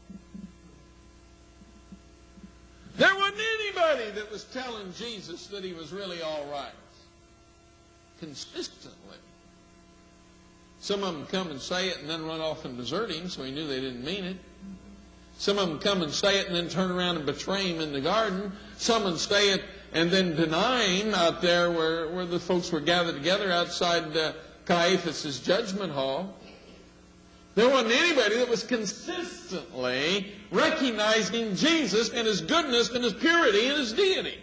There wasn't anybody that was telling Jesus that he was really all right. Consistently. Some of them come and say it and then run off and desert him, so he knew they didn't mean it. Some of them come and say it and then turn around and betray him in the garden. Some would say it and then deny him out there where, where the folks were gathered together outside uh, Caiaphas' judgment hall. There wasn't anybody that was consistently recognizing Jesus and his goodness and his purity and his deity.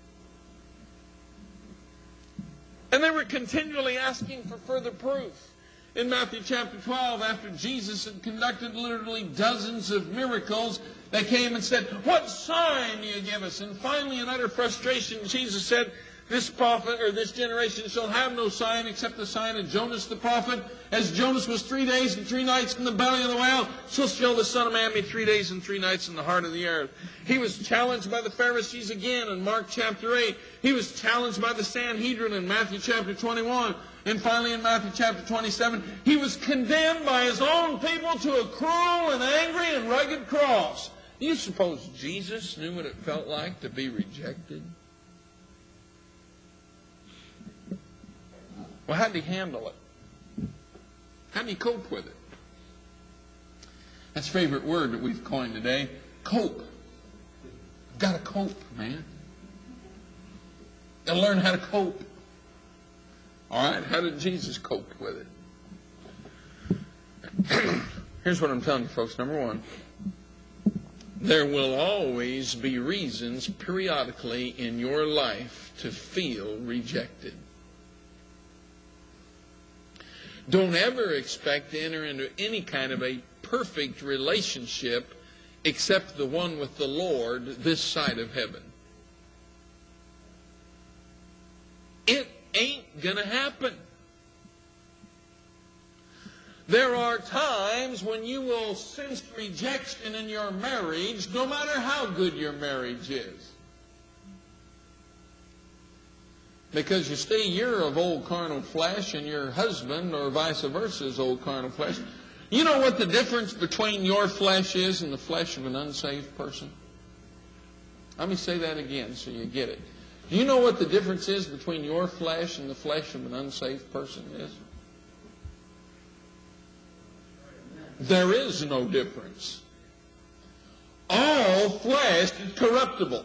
And they were continually asking for further proof. In Matthew chapter twelve, after Jesus had conducted literally dozens of miracles, they came and said, what sign do you give us? And finally, in utter frustration, Jesus said, This prophet, or this generation, shall have no sign except the sign of Jonas the prophet. As Jonas was three days and three nights in the belly of the whale, so shall the Son of Man be three days and three nights in the heart of the earth. He was challenged by the Pharisees again in Mark chapter eight. He was challenged by the Sanhedrin in Matthew chapter twenty-one. And finally in Matthew chapter twenty-seven, he was condemned by his own people to a cruel and angry and rugged cross. Do you suppose Jesus knew what it felt like to be rejected? Well, how did he handle it? How did he cope with it? That's a favorite word that we've coined today. Cope. Got to cope, man. Got to learn how to cope. All right, how did Jesus cope with it? Here's what I'm telling you, folks. Number one, there will always be reasons periodically in your life to feel rejected. Don't ever expect to enter into any kind of a perfect relationship except the one with the Lord this side of heaven. It ain't going to happen. There are times when you will sense rejection in your marriage, no matter how good your marriage is. Because you see, you're of old carnal flesh, and your husband, or vice versa, is old carnal flesh. You know what the difference between your flesh is and the flesh of an unsaved person? Let me say that again so you get it. Do you know what the difference is between your flesh and the flesh of an unsaved person is? There is no difference. All flesh is corruptible.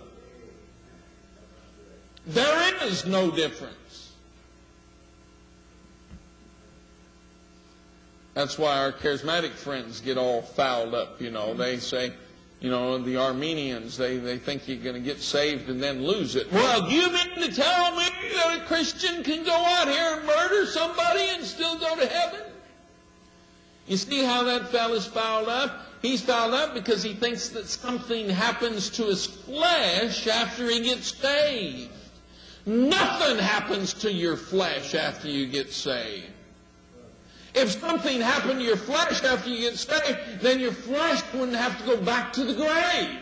There is no difference. That's why our charismatic friends get all fouled up, you know. They say, you know, the Armenians, they, they think you're going to get saved and then lose it. Well, do you mean to tell me that a Christian can go out here and murder somebody and still go to heaven? You see how that fella's fouled up? He's fouled up because he thinks that something happens to his flesh after he gets saved. Nothing happens to your flesh after you get saved. If something happened to your flesh after you get saved, then your flesh wouldn't have to go back to the grave.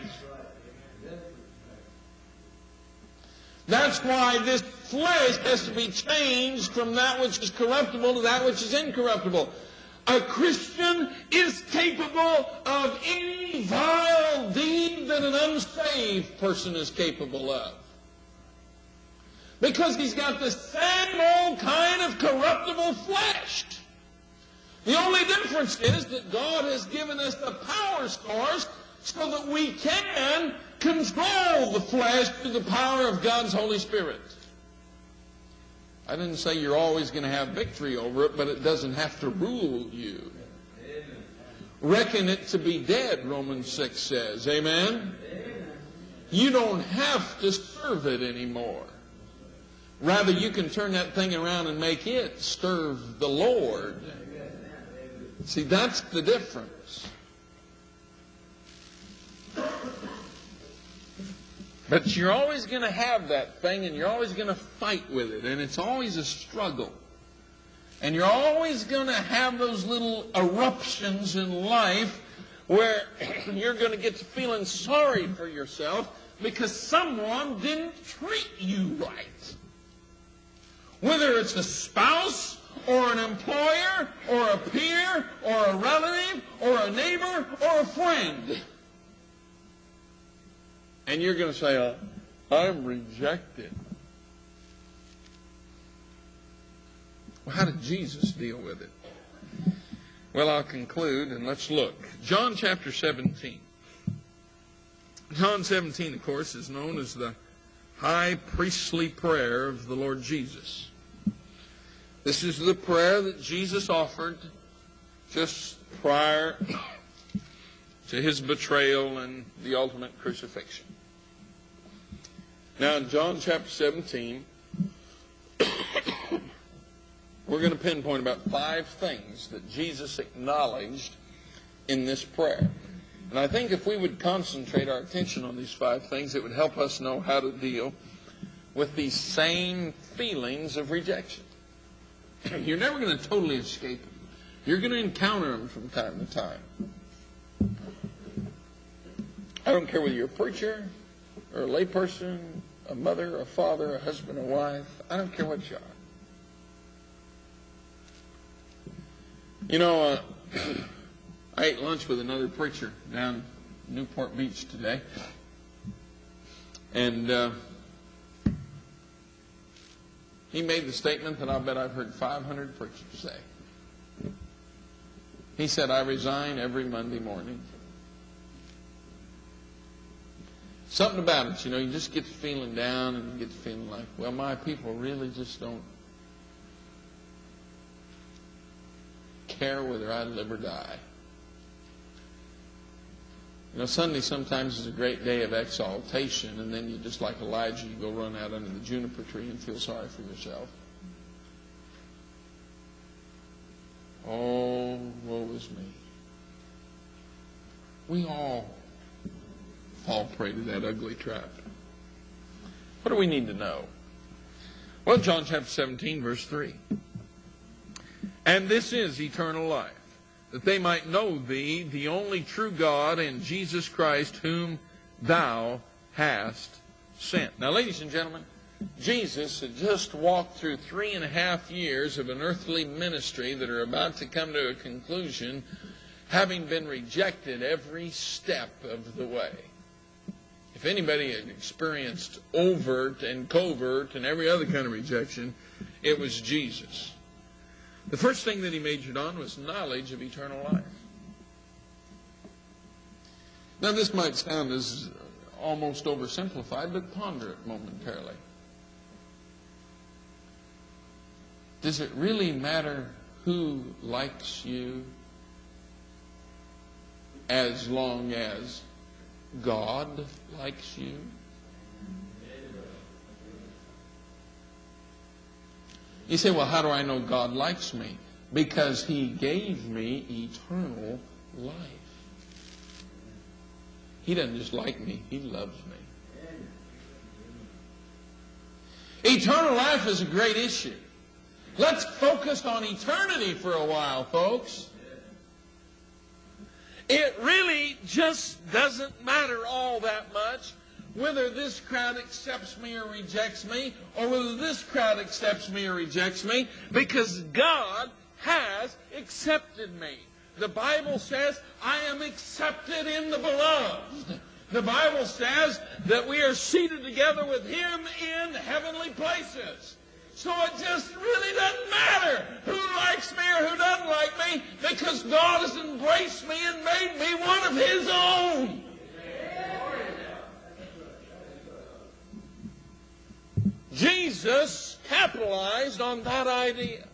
That's why this flesh has to be changed from that which is corruptible to that which is incorruptible. A Christian is capable of any vile deed that an unsaved person is capable of. Because he's got the same old kind of corruptible flesh. The only difference is that God has given us the power source so that we can control the flesh through the power of God's Holy Spirit. I didn't say you're always going to have victory over it, but it doesn't have to rule you. Reckon it to be dead, Romans six says. Amen? You don't have to serve it anymore. Rather, you can turn that thing around and make it serve the Lord. See, that's the difference. But you're always going to have that thing, and you're always going to fight with it, and it's always a struggle. And you're always going to have those little eruptions in life where you're going to get to feeling sorry for yourself because someone didn't treat you right. Whether it's a spouse, or an employer, or a peer, or a relative, or a neighbor, or a friend. And you're going to say, oh, I'm rejected. Well, how did Jesus deal with it? Well, I'll conclude, and let's look. John chapter seventeen. John seventeen, of course, is known as the high priestly prayer of the Lord Jesus. This is the prayer that Jesus offered just prior to his betrayal and the ultimate crucifixion. Now in John chapter seventeen, we're going to pinpoint about five things that Jesus acknowledged in this prayer. And I think if we would concentrate our attention on these five things, it would help us know how to deal with these same feelings of rejection. You're never going to totally escape them. You're going to encounter them from time to time. I don't care whether you're a preacher or a layperson, a mother, a father, a husband, a wife. I don't care what you are. You know, uh, I ate lunch with another preacher down Newport Beach today. And uh, he made the statement that I'll bet I've heard five hundred preachers say. He said, I resign every Monday morning. Something about it, you know, you just get feeling down and you get feeling like, well, my people really just don't care whether I live or die. You know, Sunday sometimes is a great day of exaltation, and then you just like Elijah, you go run out under the juniper tree and feel sorry for yourself. Oh, woe is me. We all fall prey to that ugly trap. What do we need to know? Well, John chapter seventeen, verse three. And this is eternal life, that they might know thee, the only true God, and Jesus Christ, whom thou hast sent. Now, ladies and gentlemen, Jesus had just walked through three and a half years of an earthly ministry that are about to come to a conclusion, having been rejected every step of the way. If anybody had experienced overt and covert and every other kind of rejection, it was Jesus. The first thing that he majored on was knowledge of eternal life. Now, this might sound as almost oversimplified, but ponder it momentarily. Does it really matter who likes you as long as God likes you? You say, well, how do I know God likes me? Because he gave me eternal life. He doesn't just like me, he loves me. Eternal life is a great issue. Let's focus on eternity for a while, folks. It really just doesn't matter all that much whether this crowd accepts me or rejects me, or whether this crowd accepts me or rejects me, because God has accepted me. The Bible says, I am accepted in the beloved. The Bible says that we are seated together with him in heavenly places. So it just really doesn't matter who likes me or who doesn't like me, because God has embraced me and made me one of his own. Jesus capitalized on that idea.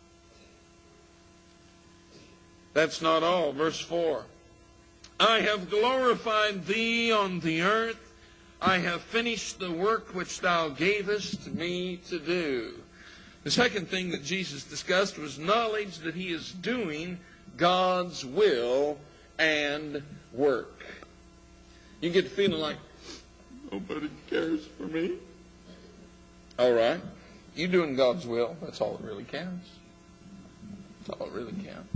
That's not all. Verse four. I have glorified thee on the earth. I have finished the work which thou gavest me to do. The second thing that Jesus discussed was knowledge that he is doing God's will and work. You get feeling like, nobody cares for me. All right. You doing God's will, that's all that really counts. That's all that really counts.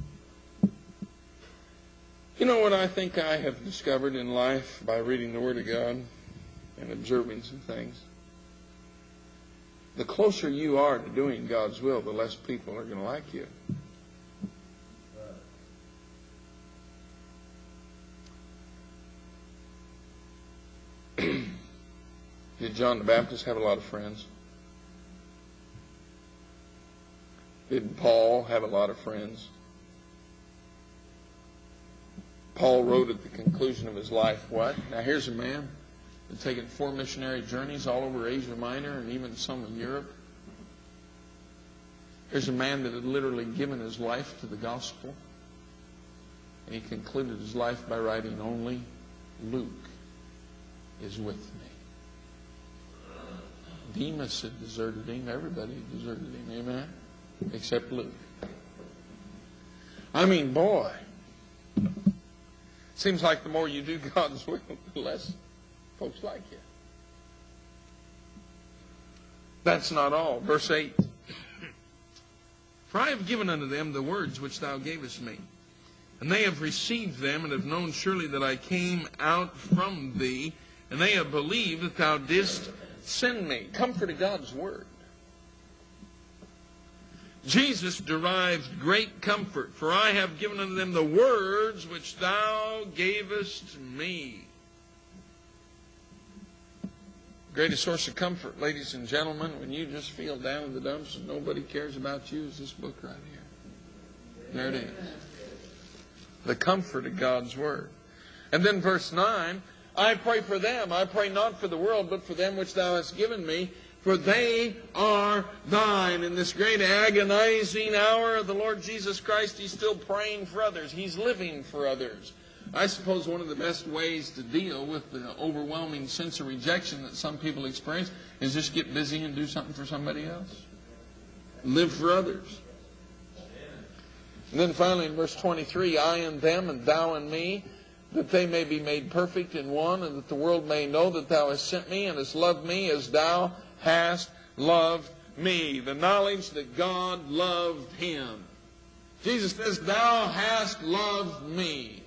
You know what I think I have discovered in life by reading the Word of God and observing some things? The closer you are to doing God's will, the less people are going to like you. Did John the Baptist have a lot of friends? Did Paul have a lot of friends? Paul wrote at the conclusion of his life, what? Now here's a man that had taken four missionary journeys all over Asia Minor and even some in Europe. Here's a man that had literally given his life to the gospel. And he concluded his life by writing, only Luke is with me. Demas had deserted him. Everybody had deserted him. Amen? Except Luke. I mean, boy. Seems like the more you do God's will, the less folks like you. That's not all. Verse eight. For I have given unto them the words which thou gavest me, and they have received them, and have known surely that I came out from thee, and they have believed that thou didst send me. Comfort of God's word. Jesus derived great comfort. For I have given unto them the words which thou gavest me. Greatest source of comfort, ladies and gentlemen, when you just feel down in the dumps and nobody cares about you, is this book right here. There it is. The comfort of God's word. And then verse nine, I pray for them. I pray not for the world, but for them which thou hast given me, for they are thine. In this great agonizing hour of the Lord Jesus Christ, he's still praying for others. He's living for others. I suppose one of the best ways to deal with the overwhelming sense of rejection that some people experience is just get busy and do something for somebody else. Live for others. And then finally in verse twenty-three, I and them and thou and me, that they may be made perfect in one, and that the world may know that thou hast sent me and hast loved me as thou hast loved me. The knowledge that God loved him. Jesus says, thou hast loved me.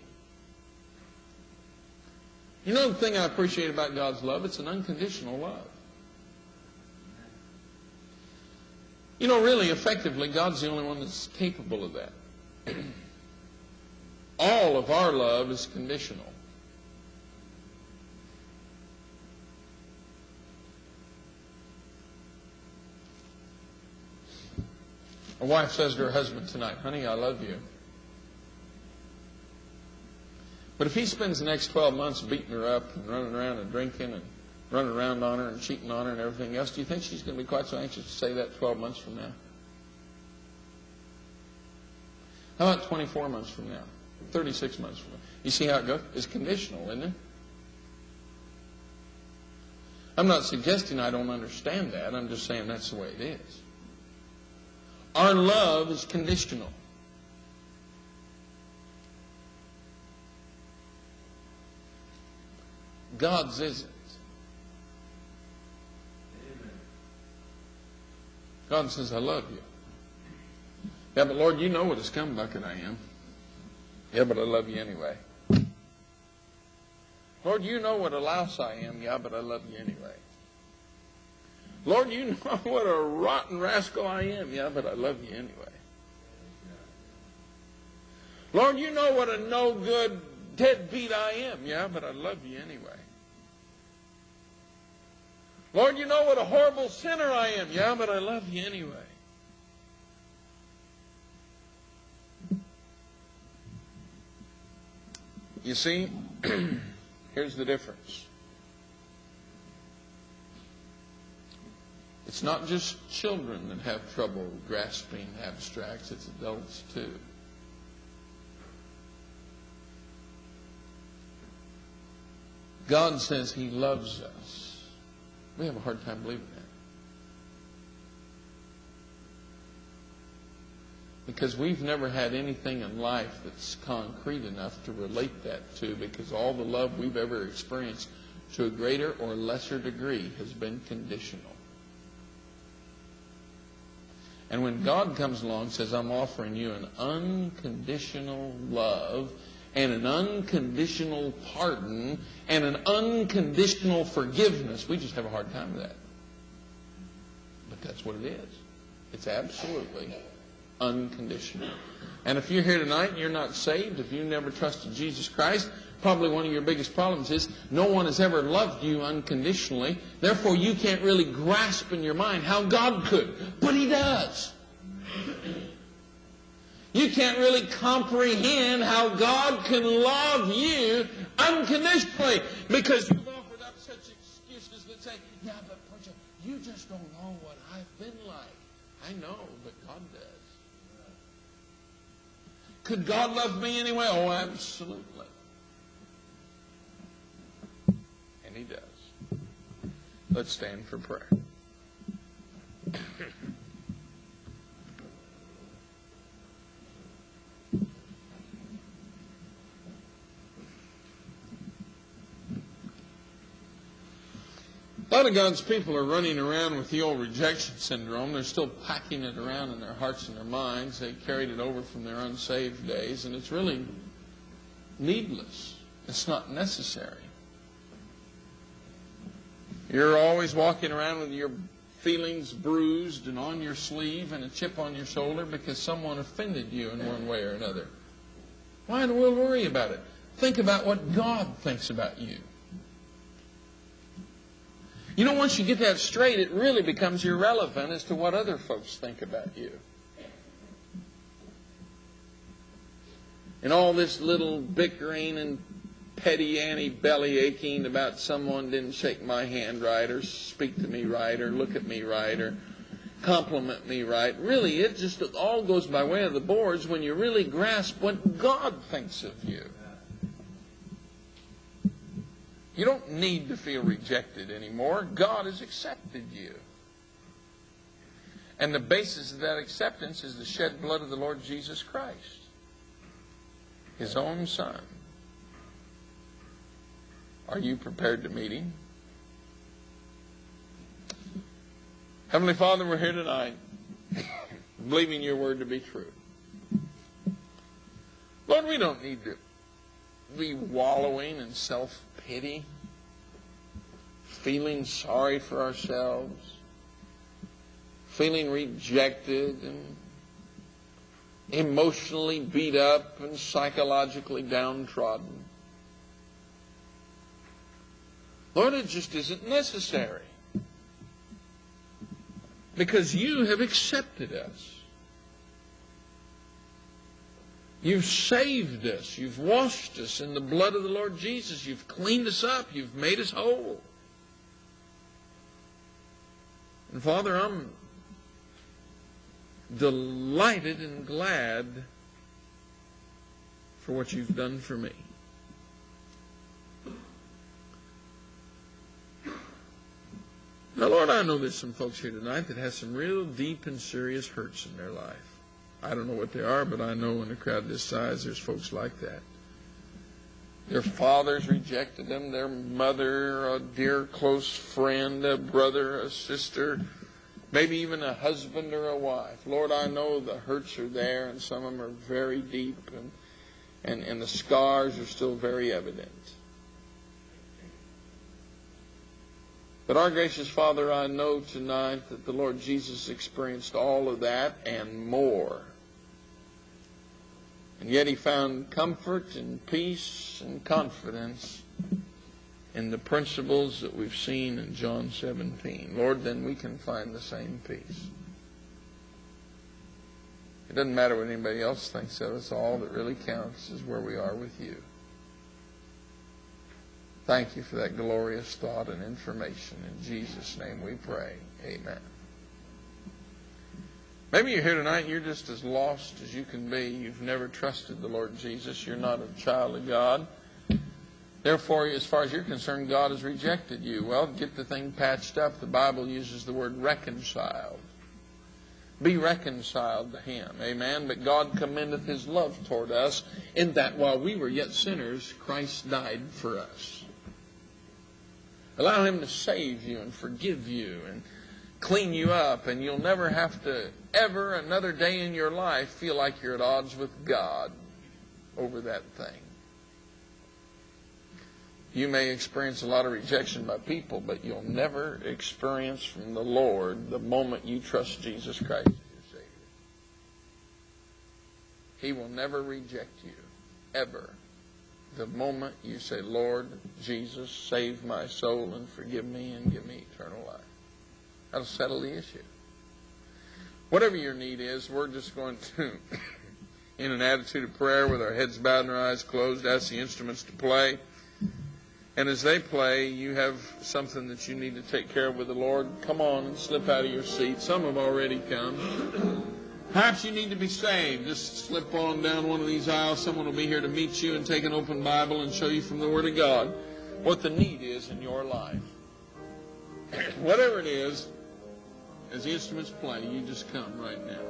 You know the thing I appreciate about God's love? It's an unconditional love. You know, really, effectively, God's the only one that's capable of that. All of our love is conditional. A wife says to her husband tonight, honey, I love you. But if he spends the next twelve months beating her up and running around and drinking and running around on her and cheating on her and everything else, do you think she's going to be quite so anxious to say that twelve months from now? How about twenty-four months from now? thirty-six months from now? You see how it goes? It's conditional, isn't it? I'm not suggesting I don't understand that. I'm just saying that's the way it is. Our love is conditional. God's isn't. God says, I love you. Yeah, but Lord, you know what a scumbucket I am. Yeah, but I love you anyway. Lord, you know what a louse I am. Yeah, but I love you anyway. Lord, you know what a rotten rascal I am. Yeah, but I love you anyway. Lord, you know what a no-good deadbeat I am. Yeah, but I love you anyway. Lord, you know what a horrible sinner I am. Yeah, but I love you anyway. You see, here's the difference. It's not just children that have trouble grasping abstracts, it's adults too. God says he loves us. We have a hard time believing that. Because we've never had anything in life that's concrete enough to relate that to, because all the love we've ever experienced to a greater or lesser degree has been conditional. And when God comes along and says, I'm offering you an unconditional love and an unconditional pardon and an unconditional forgiveness, we just have a hard time with that. But that's what it is. It's absolutely unconditional. And if you're here tonight and you're not saved, if you never trusted Jesus Christ, probably one of your biggest problems is no one has ever loved you unconditionally. Therefore, you can't really grasp in your mind how God could. But he does. You can't really comprehend how God can love you unconditionally, because you've offered up such excuses that say, yeah, but preacher, you just don't know what I've been like. I know, but God does. Could God love me anyway? Oh, absolutely. And he does. Let's stand for prayer. A lot of God's people are running around with the old rejection syndrome. They're still packing it around in their hearts and their minds. They carried it over from their unsaved days, and it's really needless. It's not necessary. You're always walking around with your feelings bruised and on your sleeve and a chip on your shoulder because someone offended you in one way or another. Why in the world worry about it? Think about what God thinks about you. You know, once you get that straight, it really becomes irrelevant as to what other folks think about you. And all this little bickering and petty Annie belly aching about someone didn't shake my hand right or speak to me right or look at me right or compliment me right. Really, it just all goes by way of the boards when you really grasp what God thinks of you. You don't need to feel rejected anymore. God has accepted you. And the basis of that acceptance is the shed blood of the Lord Jesus Christ, His own Son. Are you prepared to meet Him? Heavenly Father, we're here tonight believing your word to be true. Lord, we don't need to be wallowing in self-pity, feeling sorry for ourselves, feeling rejected and emotionally beat up and psychologically downtrodden. Lord, it just isn't necessary. Because you have accepted us. You've saved us. You've washed us in the blood of the Lord Jesus. You've cleaned us up. You've made us whole. And Father, I'm delighted and glad for what you've done for me. Now, Lord, I know there's some folks here tonight that have some real deep and serious hurts in their life. I don't know what they are, but I know in a crowd this size there's folks like that. Their fathers rejected them, their mother, a dear close friend, a brother, a sister, maybe even a husband or a wife. Lord, I know the hurts are there, and some of them are very deep, and, and, and the scars are still very evident. But our gracious Father, I know tonight that the Lord Jesus experienced all of that and more. And yet He found comfort and peace and confidence in the principles that we've seen in John seventeen. Lord, then we can find the same peace. It doesn't matter what anybody else thinks of us. All that really counts is where we are with you. Thank you for that glorious thought and information. In Jesus' name we pray. Amen. Maybe you're here tonight and you're just as lost as you can be. You've never trusted the Lord Jesus. You're not a child of God. Therefore, as far as you're concerned, God has rejected you. Well, get the thing patched up. The Bible uses the word reconciled. Be reconciled to Him. Amen. But God commendeth His love toward us in that while we were yet sinners, Christ died for us. Allow Him to save you and forgive you and clean you up, and you'll never have to ever another day in your life feel like you're at odds with God over that thing. You may experience a lot of rejection by people, but you'll never experience from the Lord the moment you trust Jesus Christ as your Savior. He will never reject you, ever. The moment you say, Lord Jesus, save my soul and forgive me and give me eternal life. That'll settle the issue. Whatever your need is, we're just going to, in an attitude of prayer with our heads bowed and our eyes closed, ask the instruments to play. And as they play, you have something that you need to take care of with the Lord. Come on and slip out of your seat. Some have already come. Perhaps you need to be saved. Just slip on down one of these aisles. Someone will be here to meet you and take an open Bible and show you from the Word of God what the need is in your life. Whatever it is, as the instruments play, you just come right now.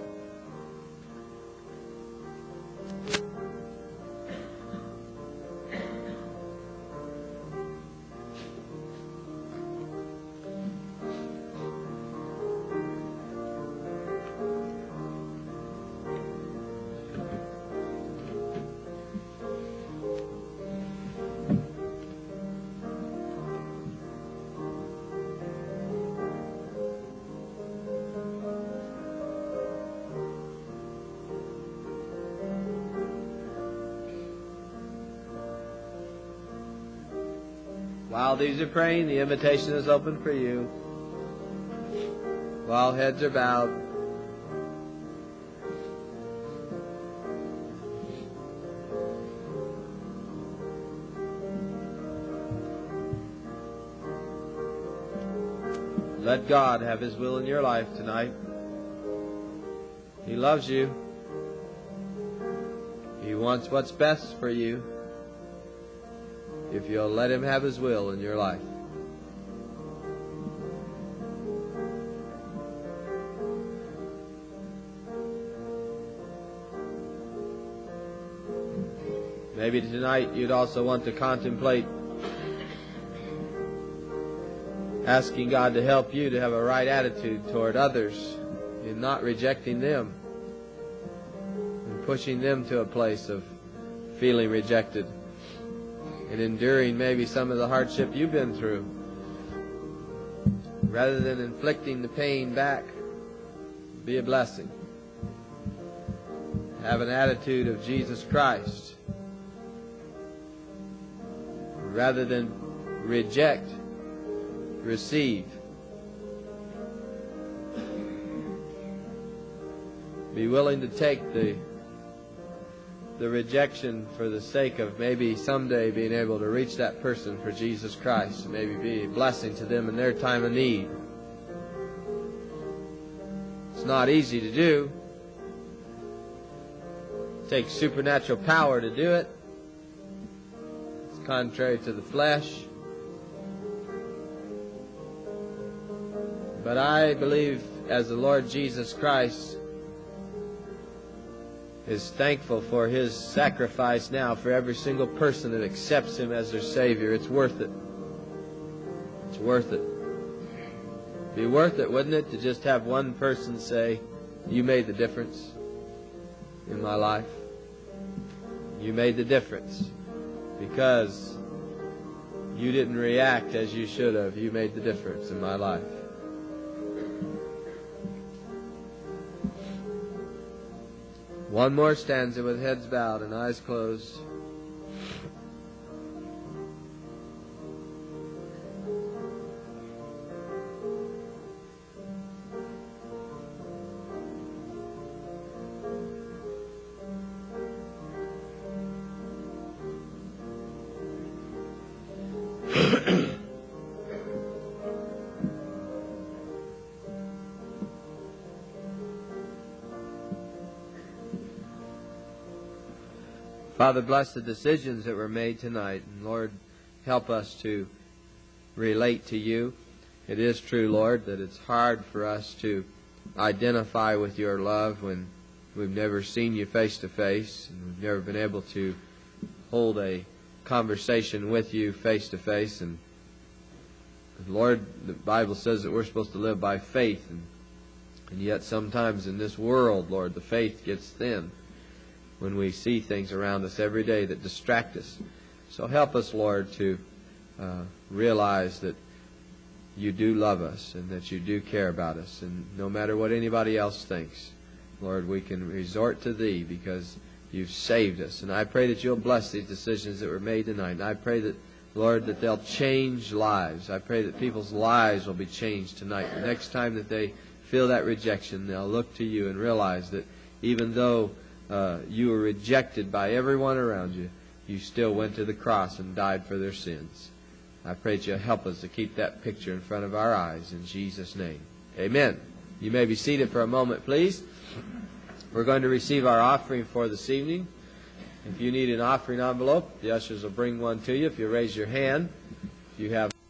While these are praying, the invitation is open for you. While heads are bowed. Let God have His will in your life tonight. He loves you. He wants what's best for you if you'll let Him have His will in your life. Maybe tonight you'd also want to contemplate asking God to help you to have a right attitude toward others in not rejecting them and pushing them to a place of feeling rejected and enduring maybe some of the hardship you've been through. Rather than inflicting the pain back, be a blessing. Have an attitude of Jesus Christ. Rather than reject, receive. Be willing to take the the rejection for the sake of maybe someday being able to reach that person for Jesus Christ and maybe be a blessing to them in their time of need. It's not easy to do. It takes supernatural power to do it. It's contrary to the flesh. But I believe as the Lord Jesus Christ is thankful for His sacrifice now for every single person that accepts Him as their Savior, it's worth it. It's worth it. It'd be worth it, wouldn't it, to just have one person say, "You made the difference in my life. You made the difference because you didn't react as you should have. You made the difference in my life." One more stanza with heads bowed and eyes closed. Father, bless the decisions that were made tonight. And Lord, help us to relate to You. It is true, Lord, that it's hard for us to identify with Your love when we've never seen You face to face and we've never been able to hold a conversation with You face to face. And Lord, the Bible says that we're supposed to live by faith. And, and yet sometimes in this world, Lord, the faith gets thin when we see things around us every day that distract us. So help us, Lord, to uh, realize that You do love us and that You do care about us. And no matter what anybody else thinks, Lord, we can resort to Thee because You've saved us. And I pray that You'll bless these decisions that were made tonight. And I pray that, Lord, that they'll change lives. I pray that people's lives will be changed tonight. The next time that they feel that rejection, they'll look to You and realize that even though Uh, you were rejected by everyone around you, You still went to the cross and died for their sins. I pray that You'll help us to keep that picture in front of our eyes in Jesus' name. Amen. You may be seated for a moment, please. We're going to receive our offering for this evening. If you need an offering envelope, the ushers will bring one to you if you raise your hand. If you have